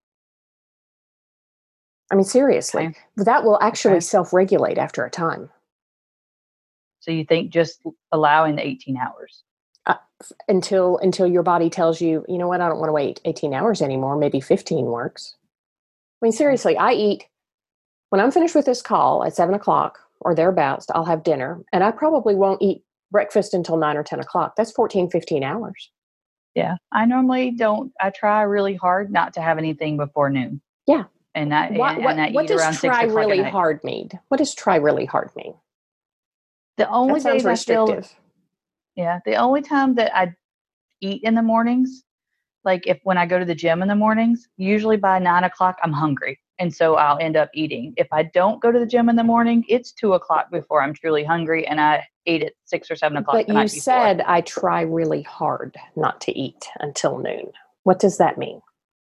I mean, seriously, Okay. that will actually Okay. self-regulate after a time. So you think just allowing the eighteen hours? Until until your body tells you, you know what, I don't want to wait eighteen hours anymore. Maybe fifteen works. I mean, seriously, I eat when I'm finished with this call at seven o'clock or thereabouts. I'll have dinner, and I probably won't eat breakfast until nine or ten o'clock. That's fourteen, fifteen hours. Yeah. I normally don't. I try really hard not to have anything before noon. Yeah. And I What and, what, and I what eat does around six try o'clock really at night. hard mean? What does try really hard mean? The only That sounds days I feel, restrictive. yeah, the only time that I eat in the mornings, like if when I go to the gym in the mornings, usually by nine o'clock I'm hungry, and so I'll end up eating. If I don't go to the gym in the morning, it's two o'clock before I'm truly hungry, and I ate at six or seven o'clock. But the you night before. said I try really hard not to eat until noon. What does that mean?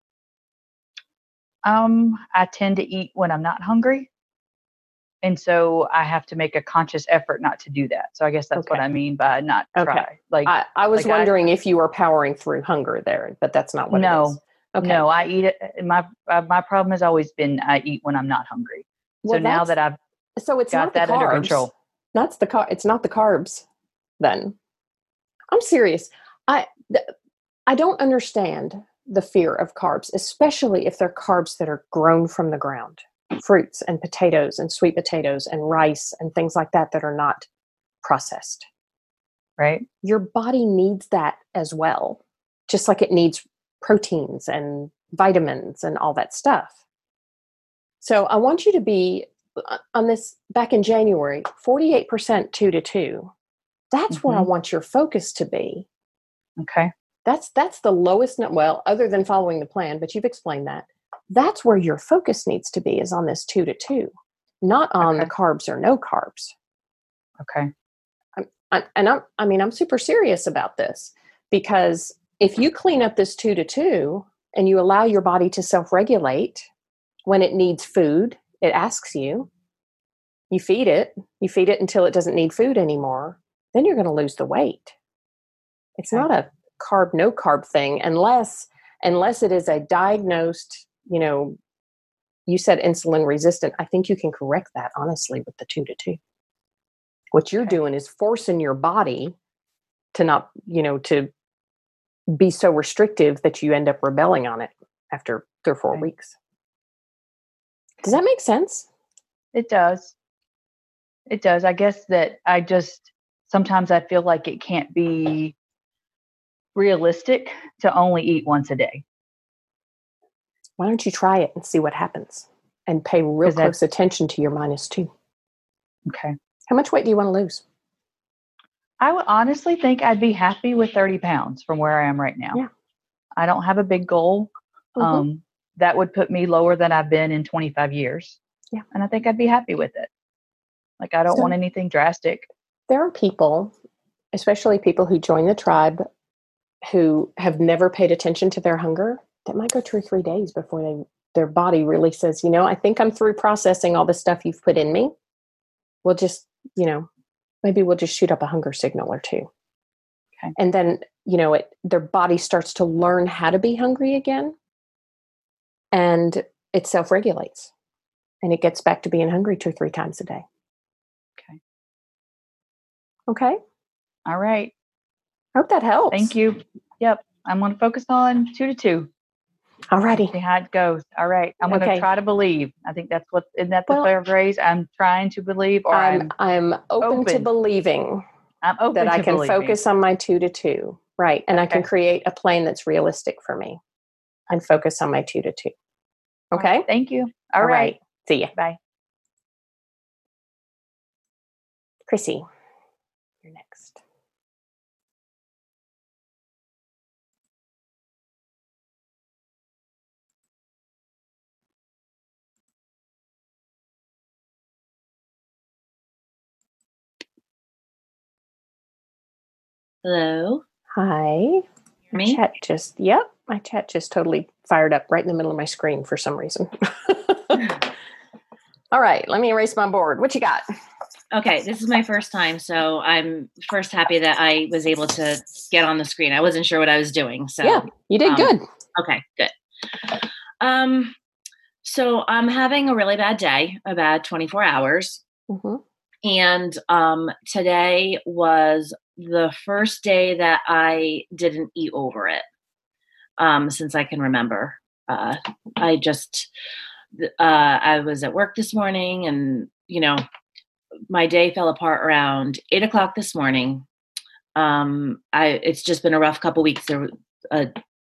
Um, I tend to eat when I'm not hungry. And so I have to make a conscious effort not to do that. So I guess that's what Okay. I mean by not Okay. try. Like, I, I was like I- wondering if you were powering through hunger there, but that's not what it No. is. Okay. no, I eat it. My, uh, my problem has always been I eat when I'm not hungry. Well, so now that's- that I've So it's got not the that carbs. under control. That's the car. It's not the carbs. Then I'm serious. I th- I don't understand the fear of carbs, especially if they're carbs that are grown from the ground, fruits and potatoes and sweet potatoes and rice and things like that that are not processed. Right. Your body needs that as well, just like it needs proteins and vitamins and all that stuff. So I want you to be on this back in January, forty-eight percent two to two. That's where I Mhm. want your focus to be. Okay. That's that's the lowest, nu- well, other than following the plan, but you've explained that. That's where your focus needs to be, is on this two to two, not on the Okay. carbs or no carbs. Okay. I, and I'm, I mean, I'm super serious about this, because if you clean up this two to two and you allow your body to self-regulate when it needs food, it asks you, you feed it, you feed it until it doesn't need food anymore, then you're going to lose the weight. It's Okay. not a carb, no carb thing, unless, unless it is a diagnosed, you know, you said insulin resistant. I think you can correct that honestly with the two to two. What you're Okay. doing is forcing your body to not, you know, to be so restrictive that you end up rebelling on it after three or four Okay. weeks. Does that make sense? It does. It does. I guess that I just sometimes I feel like it can't be realistic to only eat once a day. Why don't you try it and see what happens, and pay real 'Cause that's- close attention to your minus two. Okay. How much weight do you want to lose? I would honestly think I'd be happy with thirty pounds from where I am right now. Yeah. I don't have a big goal. Mhm. Um, that would put me lower than I've been in twenty-five years. Yeah. And I think I'd be happy with it. Like, I don't So- want anything drastic. There are people, especially people who join the tribe, who have never paid attention to their hunger, that might go two or three days before they their body really says, you know, I think I'm through processing all the stuff you've put in me. We'll just, you know, maybe we'll just shoot up a hunger signal or two. Okay. And then, you know, it their body starts to learn how to be hungry again, and it self-regulates. And it gets back to being hungry two or three times a day. Okay. Okay. All right. Hope that helps. Thank you. Yep. I'm going to focus on two to two. All righty. See how it goes. All right. I'm going to Okay. try to believe. I think that's what, isn't that the Well, fair phrase? I'm trying to believe, or I'm, I'm, I'm open, open. to believing I'm open that I to can believing. focus on my two to two. Right. And I can Okay. create a plan that's realistic for me and focus on my two to two. Okay. All right. Thank you. All, All right. right. See ya. Bye. Chrissy, you're next. Hello. Hi. My Me? chat just, yep. My chat just totally fired up right in the middle of my screen for some reason. All right. Let me erase my board. What you got? Okay, this is my first time, so I'm first happy that I was able to get on the screen. I wasn't sure what I was doing, so Yeah, you did um, good. Okay, good. Um, so I'm having a really bad day, a bad twenty-four hours, Mm-hmm. and um, today was the first day that I didn't eat over it um, since I can remember. Uh, I just, uh, I was at work this morning, and you know. My day fell apart around eight o'clock this morning. Um, I, it's just been a rough couple weeks. There was a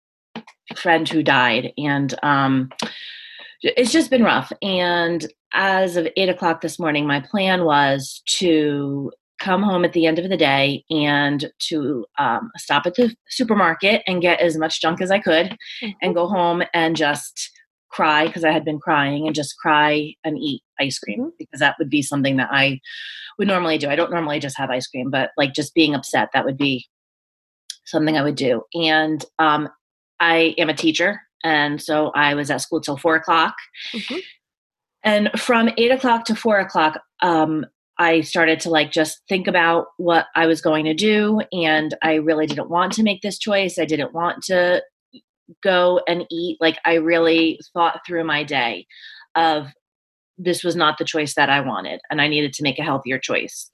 friend who died, and um, it's just been rough. And as of eight o'clock this morning, my plan was to come home at the end of the day and to um, stop at the supermarket and get as much junk as I could, mm-hmm. and go home and just cry, because I had been crying, and just cry and eat ice cream, mm-hmm. because that would be something that I would normally do. I don't normally just have ice cream, but like just being upset, that would be something I would do. And um, I am a teacher, and so I was at school till four o'clock. Mm-hmm. And from eight o'clock to four o'clock, um, I started to like just think about what I was going to do, and I really didn't want to make this choice. I didn't want to go and eat. Like I really thought through my day of this was not the choice that I wanted, and I needed to make a healthier choice.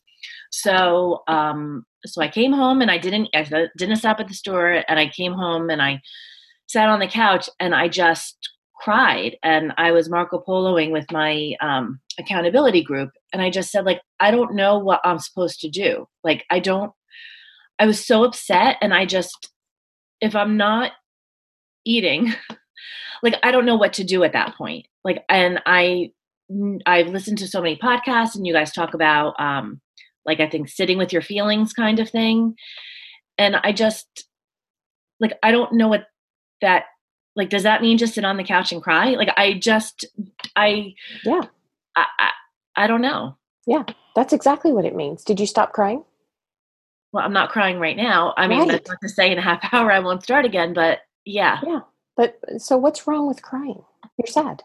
So, um, so I came home, and I didn't, I didn't stop at the store, and I came home and I sat on the couch and I just cried, and I was Marco Poloing with my, um, accountability group. And I just said, like, I don't know what I'm supposed to do. Like, I don't, I was so upset. And I just, if I'm not eating, like, I don't know what to do at that point. Like, and I, I've listened to so many podcasts, and you guys talk about, um, like, I think sitting with your feelings kind of thing. And I just, like, I don't know what that, like, does that mean just sit on the couch and cry? Like, I just, I, yeah, I, I, I don't know. Yeah, that's exactly what it means. Did you stop crying? Well, I'm not crying right now. I mean, right. That's not to say in a half hour I won't start again, but yeah. Yeah. But so what's wrong with crying? You're sad.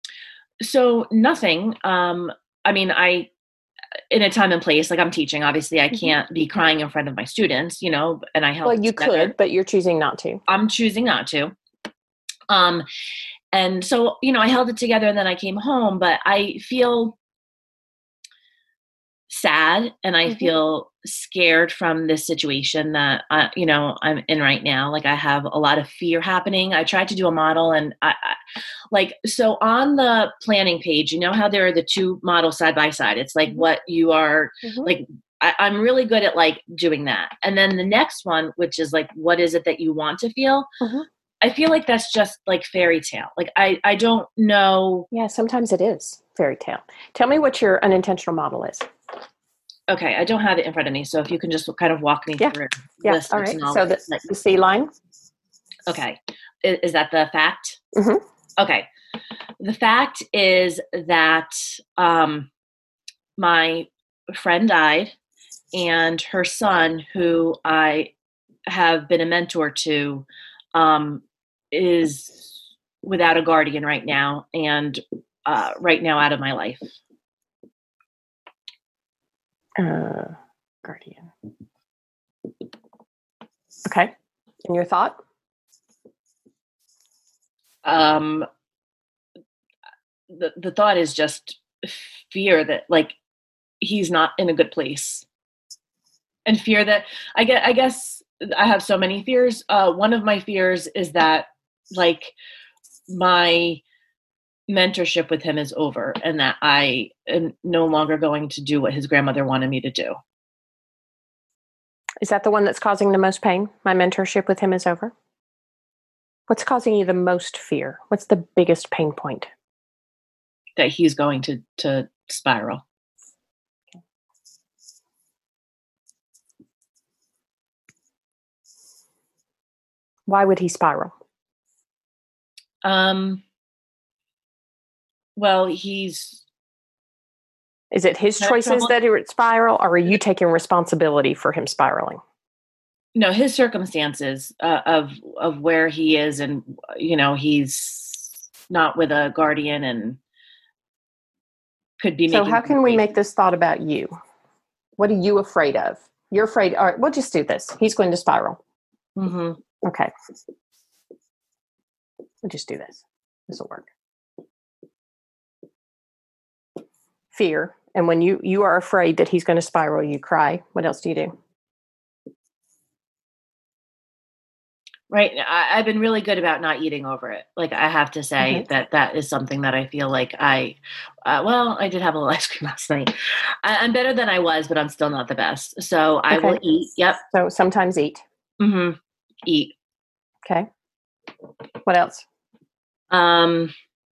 So nothing. Um, I mean, I, in a time and place, like I'm teaching, obviously I can't mm-hmm. be crying in front of my students, you know, and I help. Well, you together. could, but you're choosing not to. I'm choosing not to. Um, and so, you know, I held it together, and then I came home, but I feel sad, and I mm-hmm. feel scared from this situation that, uh, you know, I'm in right now. Like I have a lot of fear happening. I tried to do a model, and I, I like, so on the planning page, you know how there are the two models side by side. It's like mm-hmm. what you are mm-hmm. like, I, I'm really good at like doing that. And then the next one, which is like, what is it that you want to feel? Mm-hmm. I feel like that's just like fairy tale. Like I, I don't know. Yeah, sometimes it is fairy tale. Tell me what your unintentional model is. Okay, I don't have it in front of me, so if you can just kind of walk me yeah. through. Yeah, all right. So the, the C line. Okay, is, is that the fact? Mm-hmm. Okay, the fact is that um, my friend died, and her son, who I have been a mentor to, um, is without a guardian right now, and uh, right now out of my life. Uh, guardian. Okay. And your thought? Um, the, the thought is just fear that like he's not in a good place, and fear that I get, I guess I have so many fears. Uh, one of my fears is that like my mentorship with him is over and that I am no longer going to do what his grandmother wanted me to do. Is that the one that's causing the most pain? My mentorship with him is over? What's causing you the most fear? What's the biggest pain point? That he's going to, to spiral. Okay. Why would he spiral? Um, well, he's... Is it his choices that he would spiral, or are you taking responsibility for him spiraling? No, his circumstances uh, of of where he is, and you know, he's not with a guardian, and could be. So, making how can we make this thought about you? What are you afraid of? You're afraid. All right, we'll just do this. He's going to spiral. Mm-hmm. Okay, we'll just do this. This will work. Fear. And when you, you are afraid that he's going to spiral, you cry. What else do you do? Right. I, I've been really good about not eating over it. Like, I have to say Okay. that that is something that I feel like I, uh, well, I did have a little ice cream last night. I, I'm better than I was, but I'm still not the best. So I Okay. will eat. Yep. So sometimes eat. Mm-hmm. Eat. Okay. What else? Um,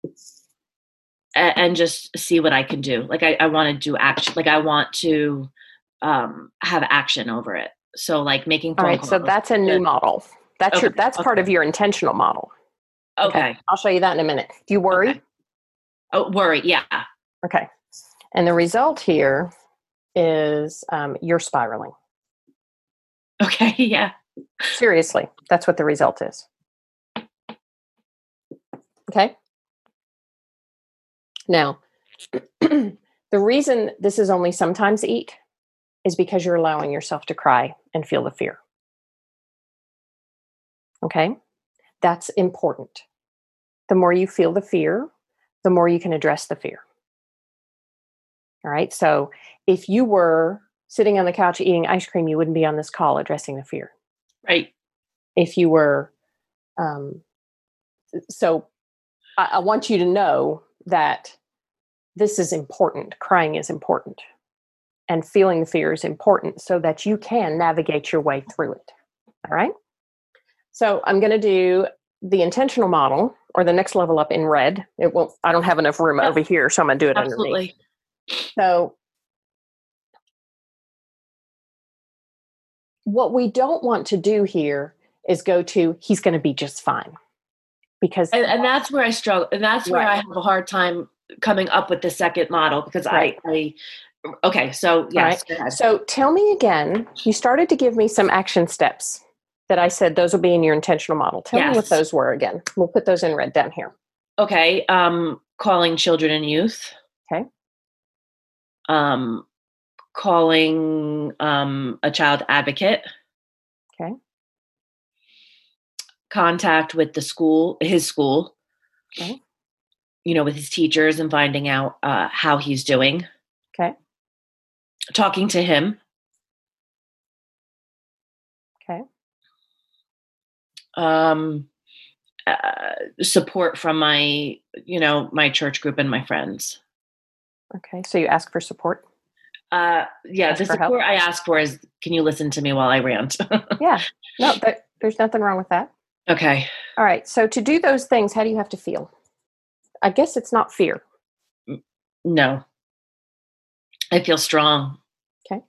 and just see what I can do. Like I, I want to do action. Like I want to um, have action over it. So like making phone All right. calls. So that's a new model. That's Okay. your, that's Okay. part of your intentional model. Okay. I'll show you that in a minute. Do you worry? Okay. Oh, worry. Yeah. Okay. And the result here is um, you're spiraling. Okay. Yeah. Seriously. That's what the result is. Okay. Now, the reason this is only sometimes eat is because you're allowing yourself to cry and feel the fear. Okay? That's important. The more you feel the fear, the more you can address the fear. All right? So if you were sitting on the couch eating ice cream, you wouldn't be on this call addressing the fear. Right. If you were, um, so I, I want you to know that this is important. Crying is important. And feeling the fear is important so that you can navigate your way through it. All right? So I'm going to do the intentional model, or the next level up in red. It won't, I don't have enough room Yep. over here, so I'm going to do it Absolutely. underneath. So what we don't want to do here is go to, he's going to be just fine. Because And, and that's where I struggle. And that's where Right. I have a hard time coming up with the second model because Right. I, I, okay. So yes. All right. So tell me again, you started to give me some action steps that I said those will be in your intentional model. Tell Yes. me what those were again. We'll put those in red down here. Okay. Um, calling children and youth. Okay. Um, calling um, a child advocate. Okay. Contact with the school, his school. Okay. You know, with his teachers and finding out uh, how he's doing. Okay. Talking to him. Okay. Um, uh, support from my, you know, my church group and my friends. Okay. So you ask for support? Uh, yeah, Ask the for help? support I ask for is, can you listen to me while I rant? Yeah. No, but there's nothing wrong with that. Okay. All right. So to do those things, how do you have to feel? I guess it's not fear. No. I feel strong. Okay.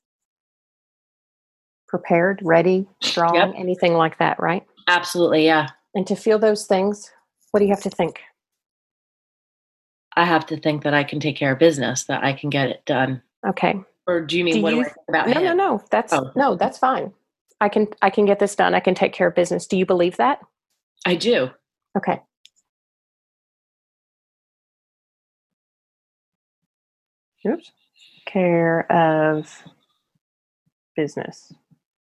Prepared, ready, strong, Yep. anything like that, right? Absolutely, yeah. And to feel those things, what do you have to think? I have to think that I can take care of business, that I can get it done. Okay. Or do you mean Do what you, do I think about no, him? no, no. That's Oh. no, that's fine. I can I can get this done. I can take care of business. Do you believe that? I do. Okay. Oops. Care of business.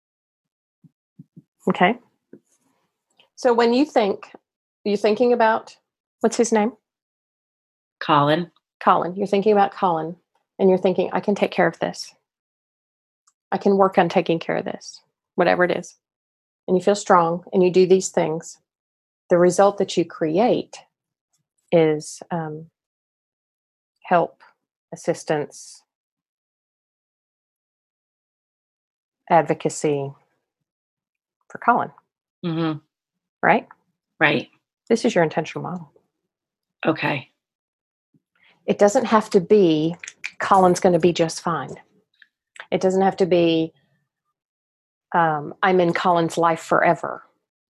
Okay. So when you think, are you thinking about, what's his name? Colin. Colin. You're thinking about Colin, and you're thinking, I can take care of this. I can work on taking care of this, whatever it is. And you feel strong, and you do these things. The result that you create is um, help, assistance, advocacy for Colin. Mm-hmm. Right? Right. This is your intentional model. Okay. It doesn't have to be Colin's going to be just fine. It doesn't have to be um, I'm in Colin's life forever.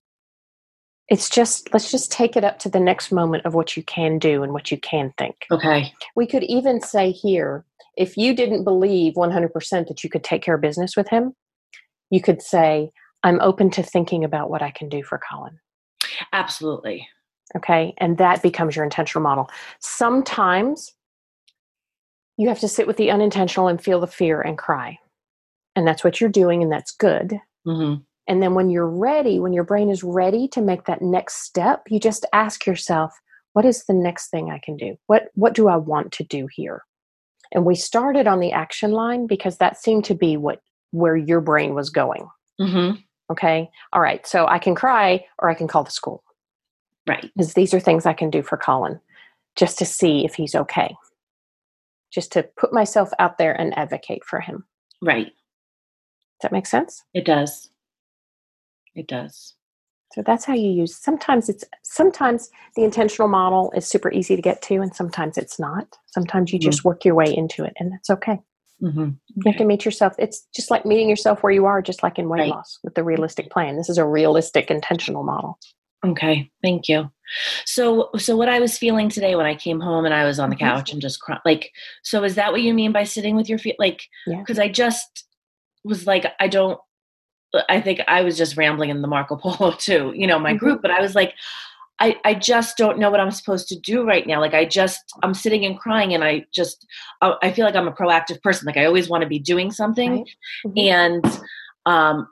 It's just, let's just take it up to the next moment of what you can do and what you can think. Okay. We could even say here, if you didn't believe one hundred percent that you could take care of business with him, you could say, I'm open to thinking about what I can do for Colin. Absolutely. Okay. And that becomes your intentional model. Sometimes you have to sit with the unintentional and feel the fear and cry. And that's what you're doing. And that's good. Mm-hmm. And then when you're ready, when your brain is ready to make that next step, you just ask yourself, what is the next thing I can do? What, what do I want to do here? And we started on the action line because that seemed to be what, where your brain was going. Mm-hmm. Okay. All right. So I can cry or I can call the school. Right. Because these are things I can do for Colin just to see if he's okay. Just to put myself out there and advocate for him. Right. Does that make sense? It does. It does. So that's how you use, sometimes it's, sometimes the intentional model is super easy to get to and sometimes it's not. Sometimes you Mm-hmm. just work your way into it and that's okay. Mm-hmm. Okay. You have to meet yourself. It's just like meeting yourself where you are, just like in weight Right. loss with the realistic plan. This is a realistic intentional model. Okay. Thank you. So, so what I was feeling today when I came home and I was on the couch and just cry, like, so is that what you mean by sitting with your feet? Like, Yeah. cause I just was like, I don't, I think I was just rambling in the Marco Polo too, you know, my Mm-hmm. group, but I was like, I, I just don't know what I'm supposed to do right now. Like I just, I'm sitting and crying and I just, I, I feel like I'm a proactive person. Like I always want to be doing something. Right. Mm-hmm. And, um,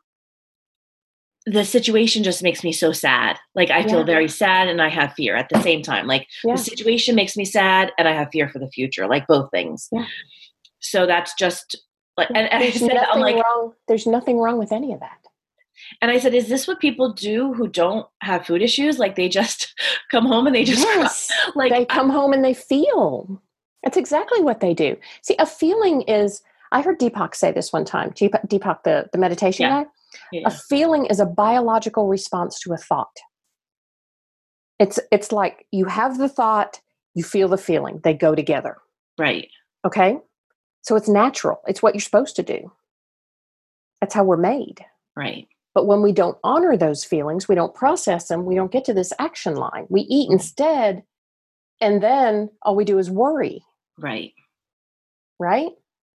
the situation just makes me so sad. Like I feel Yeah. very sad and I have fear at the same time. Like Yeah. the situation makes me sad and I have fear for the future, like both things. Yeah. So that's just like, and, and I There's said, nothing I'm like, wrong. There's nothing wrong with any of that. and I said, is this what people do who don't have food issues? Like they just come home and they just Yes. cry. Like they come home and they feel. That's exactly what they do. See, a feeling is, I heard Deepak say this one time, Deepak, Deepak the, the meditation Yeah. guy. Yeah. A feeling is a biological response to a thought. It's it's like you have the thought, you feel the feeling. They go together. Right. Okay? So it's natural. It's what you're supposed to do. That's how we're made. Right. But when we don't honor those feelings, we don't process them, we don't get to this action line. We eat Mm-hmm. instead, and then all we do is worry. Right. Right?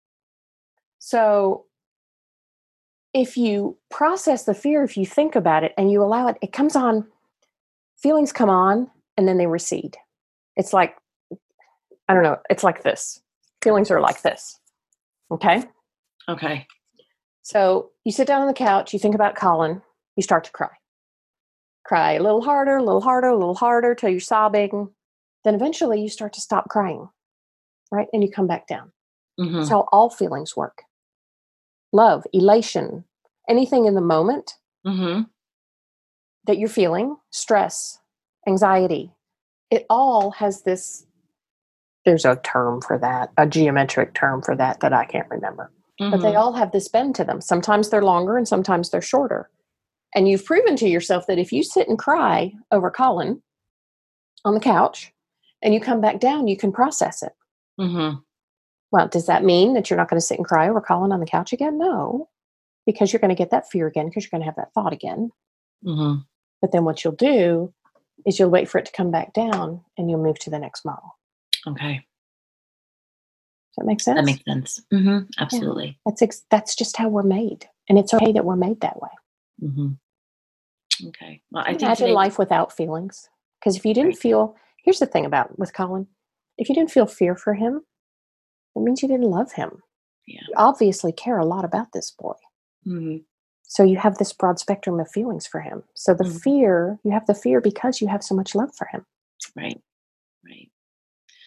So if you process the fear, if you think about it and you allow it, it comes on, feelings come on and then they recede. It's like, I don't know, it's like this. Feelings are like this. Okay? Okay. So you sit down on the couch, you think about Colin, you start to cry. Cry a little harder, a little harder, a little harder till you're sobbing. Then eventually you start to stop crying, right? And you come back down. Mm-hmm. That's how all feelings work. Love, elation, anything in the moment Mm-hmm. that you're feeling, stress, anxiety, it all has this, there's a term for that, a geometric term for that that I can't remember. Mm-hmm. But they all have this bend to them. Sometimes they're longer and sometimes they're shorter. And you've proven to yourself that if you sit and cry over Colin on the couch and you come back down, you can process it. Mm-hmm. Well, does that mean that you're not going to sit and cry over Colin on the couch again? No, because you're going to get that fear again because you're going to have that thought again. Mm-hmm. But then what you'll do is you'll wait for it to come back down and you'll move to the next model. Okay. Does that make sense? That makes sense. Mm-hmm. Absolutely. That's ex- that's just how we're made. And it's okay that we're made that way. Mm-hmm. Okay. Well, I think Imagine today- life without feelings. Because if you didn't feel, here's the thing about with Colin, if you didn't feel fear for him, it means you didn't love him. Yeah. You obviously care a lot about this boy. Mm-hmm. So you have this broad spectrum of feelings for him. So the Mhm. fear, you have the fear because you have so much love for him. Right. Right.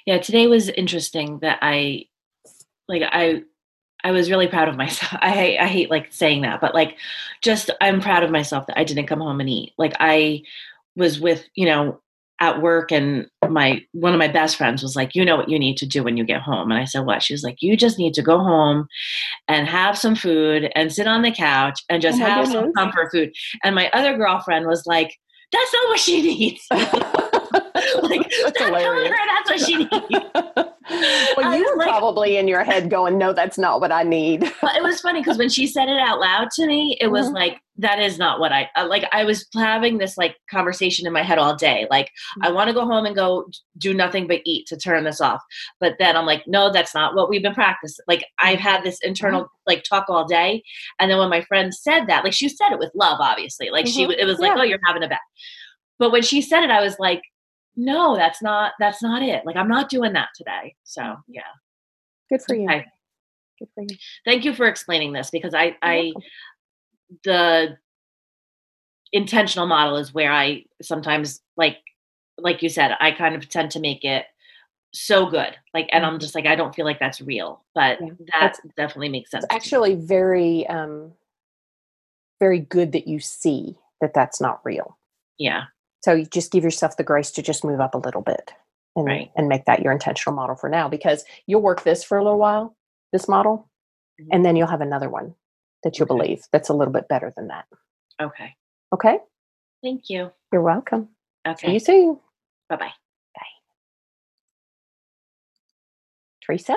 Yeah, today was interesting that I, like, I, I was really proud of myself. I hate, I hate like saying that, but like, just, I'm proud of myself that I didn't come home and eat. Like I was with, you know, at work, and my, one of my best friends was like, you know what you need to do when you get home. And I said, what? She was like, you just need to go home and have some food and sit on the couch and just Oh my have some goodness. comfort food. And my other girlfriend was like, that's not what she needs. Like, stop telling hilarious. her that's what she needs. Well, I you was were like- probably in your head going, no, that's not what I need. Well, it was funny because when she said it out loud to me, it was Mhm. like, that is not what I, uh, like, I was having this like conversation in my head all day. Like, I want to go home and go do nothing but eat to turn this off. But then I'm like, no, that's not what we've been practicing. Like, I've had this internal like talk all day. And then when my friend said that, like, she said it with love, obviously. Like, she, Mhm. it was like, Yeah. oh, you're having a bet. But when she said it, I was like, no, that's not, that's not it. Like, I'm not doing that today. So yeah. Good for you. Okay. Good for you. Thank you for explaining this, because I, You're I, welcome. the intentional model is where I sometimes, like, like you said, I kind of tend to make it so good. Like, and I'm just like, I don't feel like that's real, but Yeah, that that's- definitely makes sense. It's to me. actually very, um, very good that you see that that's not real. Yeah. So you just give yourself the grace to just move up a little bit and, Right. and make that your intentional model for now, because you'll work this for a little while, this model, Mhm. and then you'll have another one that you'll Okay. believe that's a little bit better than that. Okay. Okay? Thank you. You're welcome. See Okay. you soon. Bye-bye. Teresa?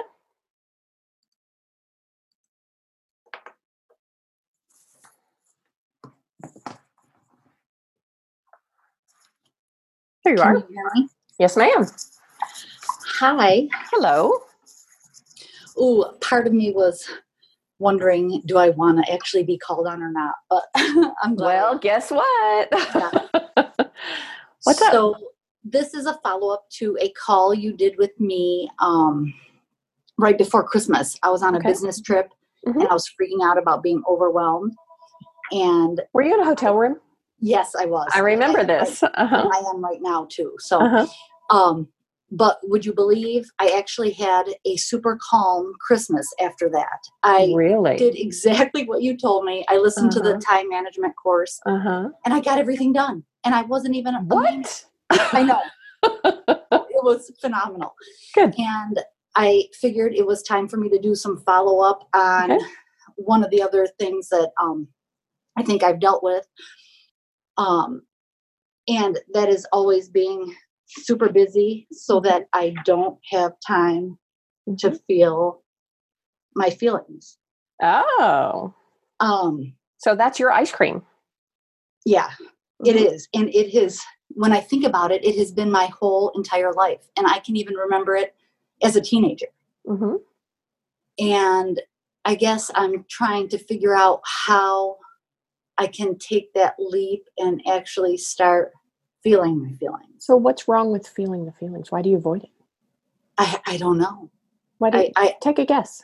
There you Can are. you hear me? Yes, ma'am. Hi. Hello. Ooh, part of me was wondering, do I want to actually be called on or not? But I'm glad. Well, guess what? Yeah. What's up? So this is a follow-up to a call you did with me um, right before Christmas. I was on a Okay. business trip Mhm. and I was freaking out about being overwhelmed. And Were you in a hotel room? yes, I was. I remember And I am this. Right, Uh-huh. and I am right now too. So, Uh-huh. um, but would you believe I actually had a super calm Christmas after that? I Really? did exactly what you told me. I listened to the Uh-huh. time management course Uh-huh. and I got everything done. And I wasn't even a main- What? I know. It was phenomenal. Good. And I figured it was time for me to do some follow up on Okay. one of the other things that um, I think I've dealt with. Um, and that is always being super busy so that I don't have time to Mhm. feel my feelings. Oh. Um, So that's your ice cream. yeah, it Mhm. is. And it has, when I think about it, it has been my whole entire life. And I can even remember it as a teenager. Mhm. And I guess I'm trying to figure out how I can take that leap and actually start feeling my feelings. So what's wrong with feeling the feelings? Why do you avoid it? I, I don't know. Why do you, I, I take a guess?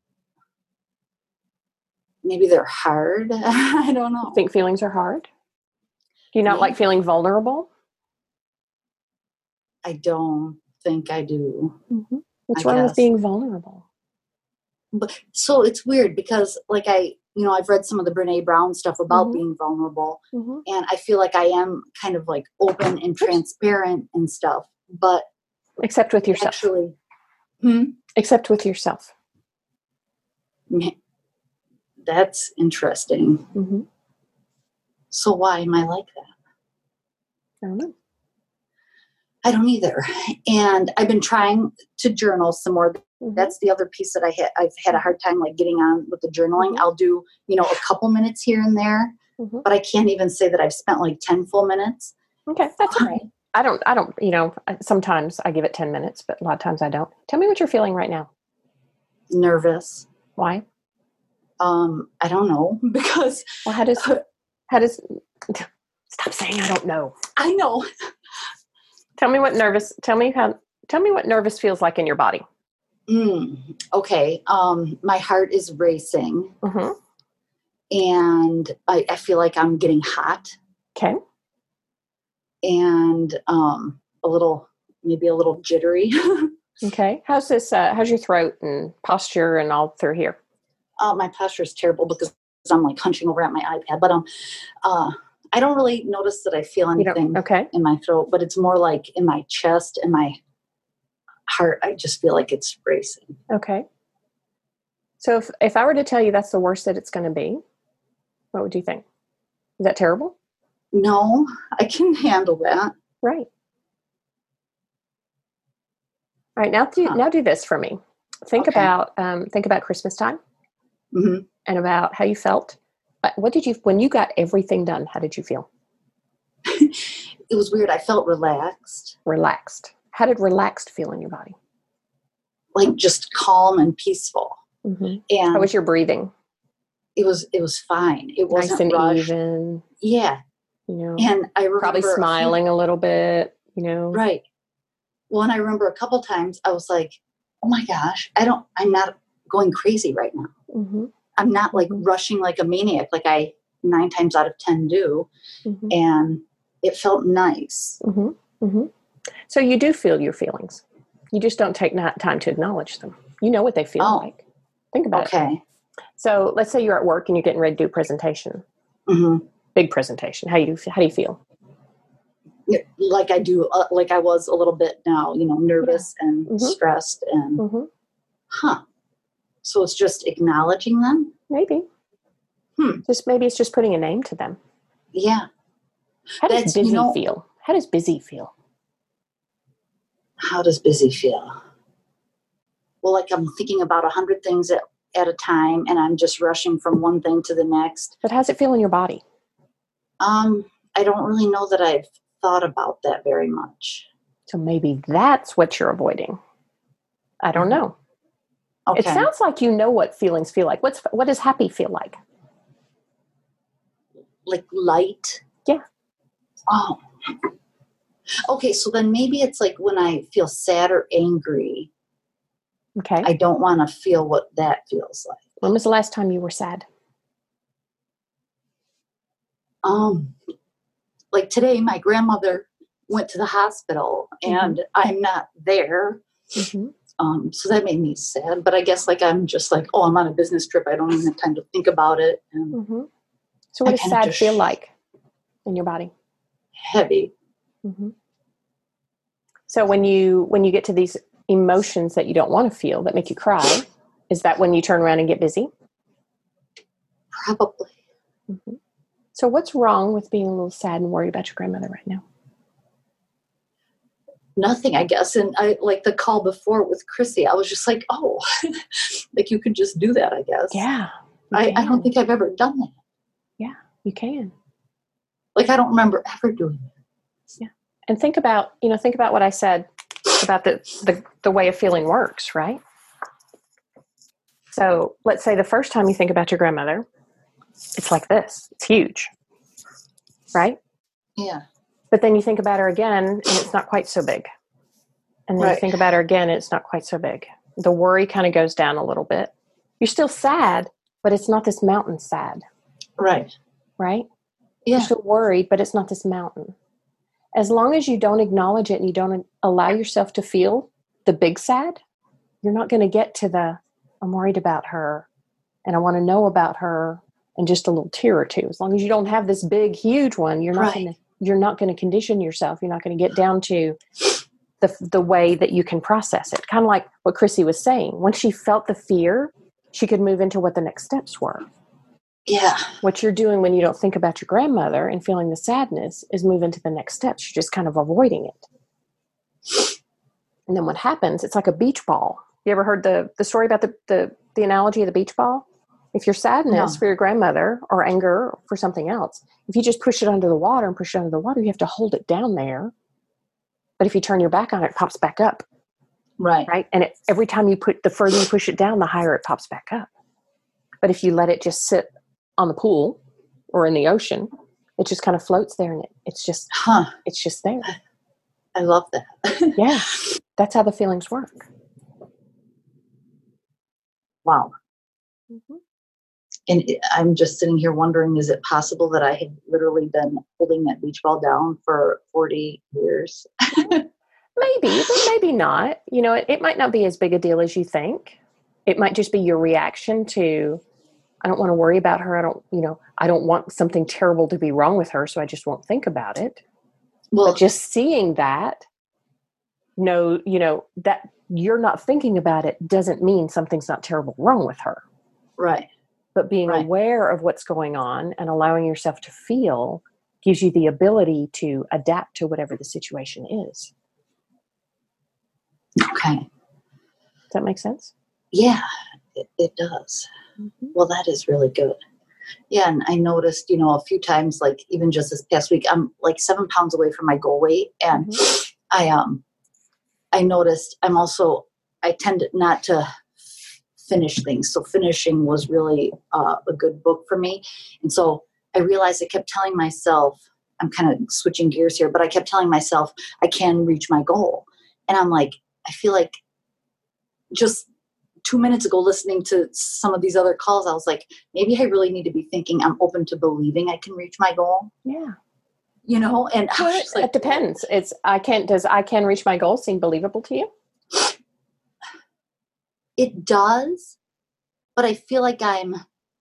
maybe they're hard. I don't know. Think feelings are hard? Do you not like Maybe. feeling vulnerable? I don't think I do. Mhm. What's I wrong with guess. being vulnerable? But so it's weird because like I, you know, I've read some of the Brene Brown stuff about Mhm. being vulnerable Mhm. and I feel like I am kind of like open and transparent and stuff, but Except with yourself. actually, hmm, Except with yourself. that's interesting. Mm-hmm. So why am I like that? I don't know. I don't either. And I've been trying to journal some more. Mhm. That's the other piece that I had. I've had a hard time like getting on with the journaling. Mhm. I'll do, you know, a couple minutes here and there, Mhm. but I can't even say that I've spent like ten full minutes. Okay, that's all right. I don't, I don't, you know, I- sometimes I give it ten minutes, but a lot of times I don't. Tell me what you're feeling right now. Nervous. Why? Um, I don't know because Well, how does, how does, stop saying I don't know. I know. Tell me what nervous, tell me how, tell me what nervous feels like in your body. Mm, okay. Um, my heart is racing Mm-hmm. and I, I feel like I'm getting hot Okay. and um, a little, maybe a little jittery. Okay. How's this? Uh, how's your throat and posture and all through here? Uh, my posture is terrible because I'm like hunching over at my iPad. But um, uh, I don't really notice that I feel You don't- anything okay. in my throat, but it's more like in my chest and my heart. I just feel like it's racing. Okay. So if, if I were to tell you that's the worst that it's going to be, what would you think? Is that terrible? No, I can handle that. Right. All right. Now do, Huh. now do this for me. Think Okay. about, um, think about Christmas time hmm and about how you felt. But what did you, when you got everything done, how did you feel? It was weird. I felt relaxed, Relaxed. How did relaxed feel in your body? like just calm and peaceful. Mm-hmm. And How was your breathing? it was it was fine. It Nice wasn't and rushed. even, Yeah, you know, and I remember probably a few- smiling a little bit, you know. Right. Well, and I remember a couple times I was like, "Oh my gosh, I don't. I'm not going crazy right now. Mm-hmm. I'm not like Mhm. rushing like a maniac, like I nine times out of ten do." Mm-hmm. And it felt nice. Mm-hmm. Mm-hmm. So you do feel your feelings. You just don't take not time to acknowledge them. You know what they feel Oh. like. Think about it. Okay. So let's say you're at work and you're getting ready to do a presentation, hmm big presentation. How you how do you feel? Like I do, uh, like I was a little bit now, you know, nervous and Mhm. stressed, and Mm-hmm. huh. So it's just acknowledging them. Maybe. Hmm. Just maybe it's just putting a name to them. Yeah. How does That's, you busy know- feel? How does busy feel? How does busy feel? Well, like I'm thinking about a hundred things at, at a time, and I'm just rushing from one thing to the next. But how's it feel in your body? Um, I don't really know that I've thought about that very much. So maybe that's what you're avoiding. I don't Mhm. know. Okay. It sounds like you know what feelings feel like. What's what does happy feel like? Like light. Yeah. Oh. Okay, so then maybe it's like when I feel sad or angry, Okay. I don't want to feel what that feels like. When was the last time you were sad? Um, like today, my grandmother went to the hospital, and I'm not there. Mm-hmm. Um, so that made me sad. But I guess like I'm just like, oh, I'm on a business trip. I don't even have time to think about it. And Mm-hmm. So what I does kinda sad just- feel like in your body? heavy. Mm-hmm. So when you when you get to these emotions that you don't want to feel that make you cry, is that when you turn around and get busy? Probably. Mm-hmm. So what's wrong with being a little sad and worried about your grandmother right now? Nothing, I guess. And I like the call before with Chrissy, I was just like, oh, like you could just do that, I guess. Yeah. you I, I can. don't think I've ever done that. You can. Like I don't remember ever doing it. And think about, you know, think about what I said about the, the, the way of feeling works, right? So let's say the first time you think about your grandmother, it's like this. It's huge, right? Yeah. But then you think about her again, and it's not quite so big. And then Right. you think about her again, and it's not quite so big. The worry kind of goes down a little bit. You're still sad, but it's not this mountain sad, Right. right? Yeah. You're still worried, but it's not this mountain. As long as you don't acknowledge it and you don't allow yourself to feel the big sad, you're not going to get to the, I'm worried about her and I want to know about her and just a little tear or two. As long as you don't have this big, huge one, you're not Right. going to, you're not going to condition yourself. You're not going to get down to the, the way that you can process it. Kind of like what Chrissy was saying. Once she felt the fear, she could move into what the next steps were. Yeah. What you're doing when you don't think about your grandmother and feeling the sadness is move into the next steps. You're just kind of avoiding it. And then what happens, it's like a beach ball. You ever heard the, the story about the, the, the analogy of the beach ball? If your sadness No. for your grandmother or anger or for something else, if you just push it under the water and push it under the water, you have to hold it down there. But if you turn your back on it, it pops back up, Right. right? And it, every time you put, the further you push it down, the higher it pops back up. But if you let it just sit on the pool or in the ocean, it just kind of floats there and it, it's just, Huh. it's just there. I love that. Yeah. That's how the feelings work. Wow. Mm-hmm. And it- I'm just sitting here wondering, is it possible that I had literally been holding that beach ball down for forty years? Maybe, but maybe not. You know, it, it might not be as big a deal as you think. It might just be your reaction to, I don't want to worry about her. I don't, you know, I don't want something terrible to be wrong with her, so I just won't think about it. Well, but just seeing that, no, you know, that you're not thinking about it doesn't mean something's not terrible wrong with her. Right. But being right. aware of what's going on and allowing yourself to feel gives you the ability to adapt to whatever the situation is. Okay. Does that make sense? Yeah, it, it does. Mm-hmm. Well, that is really good. Yeah, and I noticed, you know, a few times, like even just this past week, I'm like seven pounds away from my goal weight, and mm-hmm. I um, I noticed I'm also I tend not to finish things. So finishing was really uh, a good book for me, and so I realized I kept telling myself, I'm kind of switching gears here, but I kept telling myself I can reach my goal, and I'm like, I feel like just two minutes ago listening to some of these other calls, I was like, maybe I really need to be thinking I'm open to believing I can reach my goal. Yeah. You know, and well, I was like, it depends. Whoa. It's, I can't, does I can reach my goal seem believable to you? It does, but I feel like I'm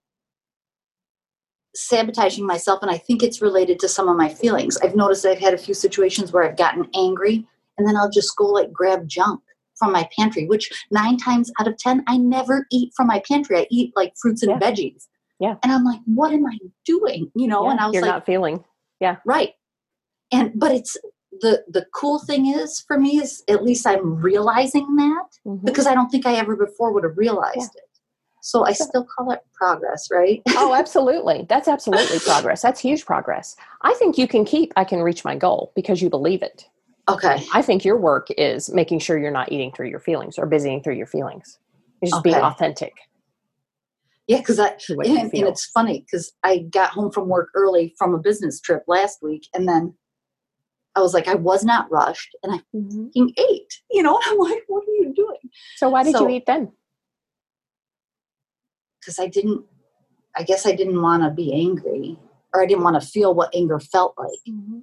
sabotaging myself, and I think it's related to some of my feelings. I've noticed I've had a few situations where I've gotten angry, and then I'll just go like grab junk from my pantry, which nine times out of ten, I never eat from my pantry. I eat like fruits and yeah. veggies. Yeah. And I'm like, what am I doing? You know, yeah, and I was you're like, not feeling. Yeah. Right. And, but it's the, the cool thing is for me is at least I'm realizing that mm-hmm. because I don't think I ever before would have realized yeah. it. So I still call it progress, right? Oh, absolutely. That's absolutely progress. That's huge progress. I think you can keep, I can reach my goal because you believe it. Okay. I think your work is making sure you're not eating through your feelings or busying through your feelings. You're just okay. being authentic. Yeah, because I and, and it's funny because I got home from work early from a business trip last week, and then I was like, I was not rushed, and I mm-hmm. fucking ate. You know, and I'm like, what are you doing? So why did so, you eat then? Because I didn't. I guess I didn't want to be angry, or I didn't want to feel what anger felt like. Mm-hmm.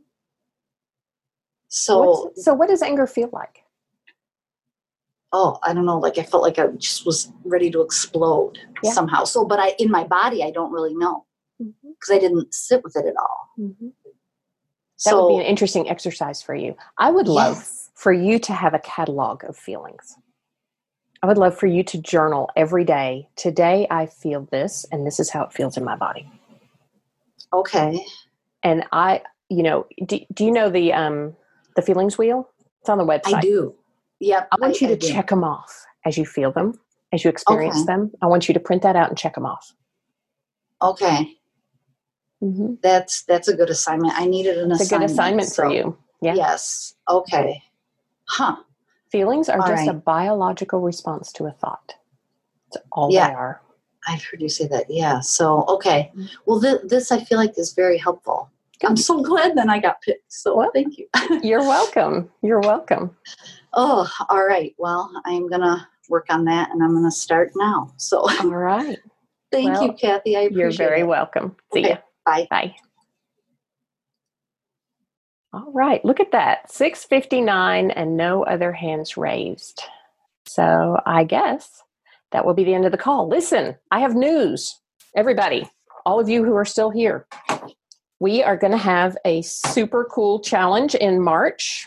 So, What's, so what does anger feel like? Oh, I don't know. Like I felt like I just was ready to explode yeah. somehow. So, but I, in my body, I don't really know because mm-hmm. I didn't sit with it at all. Mm-hmm. That so, would be an interesting exercise for you. I would love yes. for you to have a catalog of feelings. I would love for you to journal every day. Today I feel this, and this is how it feels in my body. Okay. And I, you know, do, do you know the, um, the feelings wheel? It's on the website. I do. Yep. I want I, you to I check them off as you feel them, as you experience okay. them. I want you to print that out and check them off. Okay. Mm-hmm. That's, that's a good assignment. I needed an it's assignment. It's a good assignment so, for you. Yeah. Yes. Okay. Huh. Feelings are all just right. a biological response to a thought. That's all yeah. they are. I've heard you say that. Yeah. So, okay. Mm-hmm. Well, th- this I feel like is very helpful. Good. I'm so glad then I got picked. So well, thank you. You're welcome. You're welcome. Oh, all right. Well, I'm going to work on that, and I'm going to start now. So, all right. Thank well, you, Kathy. I appreciate it. You're very it. welcome. See okay. ya. Bye. Bye. All right. Look at that. six fifty-nine and no other hands raised. So I guess that will be the end of the call. Listen, I have news. Everybody, all of you who are still here, we are going to have a super cool challenge in March.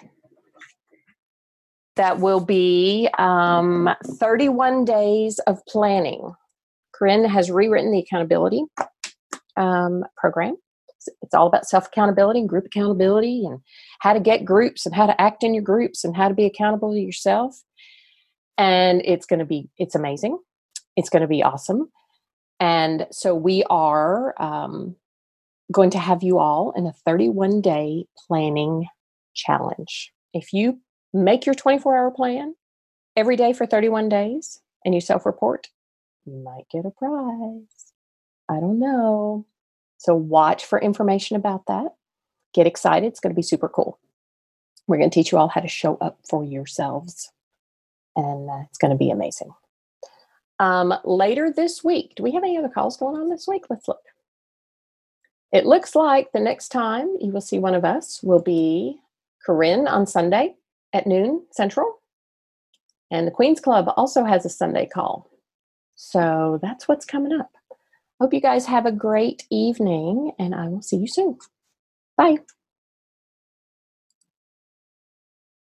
That will be um, thirty-one days of planning. Corinne has rewritten the accountability um, program. It's all about self-accountability and group accountability and how to get groups and how to act in your groups and how to be accountable to yourself. And it's going to be, it's amazing. It's going to be awesome. And so we are um, going to have you all in a thirty-one day planning challenge. If you make your twenty-four hour plan every day for thirty-one days and you self-report, you might get a prize. I don't know. So watch for information about that. Get excited. It's going to be super cool. We're going to teach you all how to show up for yourselves. And uh, it's going to be amazing. Um, later this week, do we have any other calls going on this week? Let's look. It looks like the next time you will see one of us will be Corinne on Sunday at noon Central. And the Queen's Club also has a Sunday call. So that's what's coming up. Hope you guys have a great evening, and I will see you soon. Bye.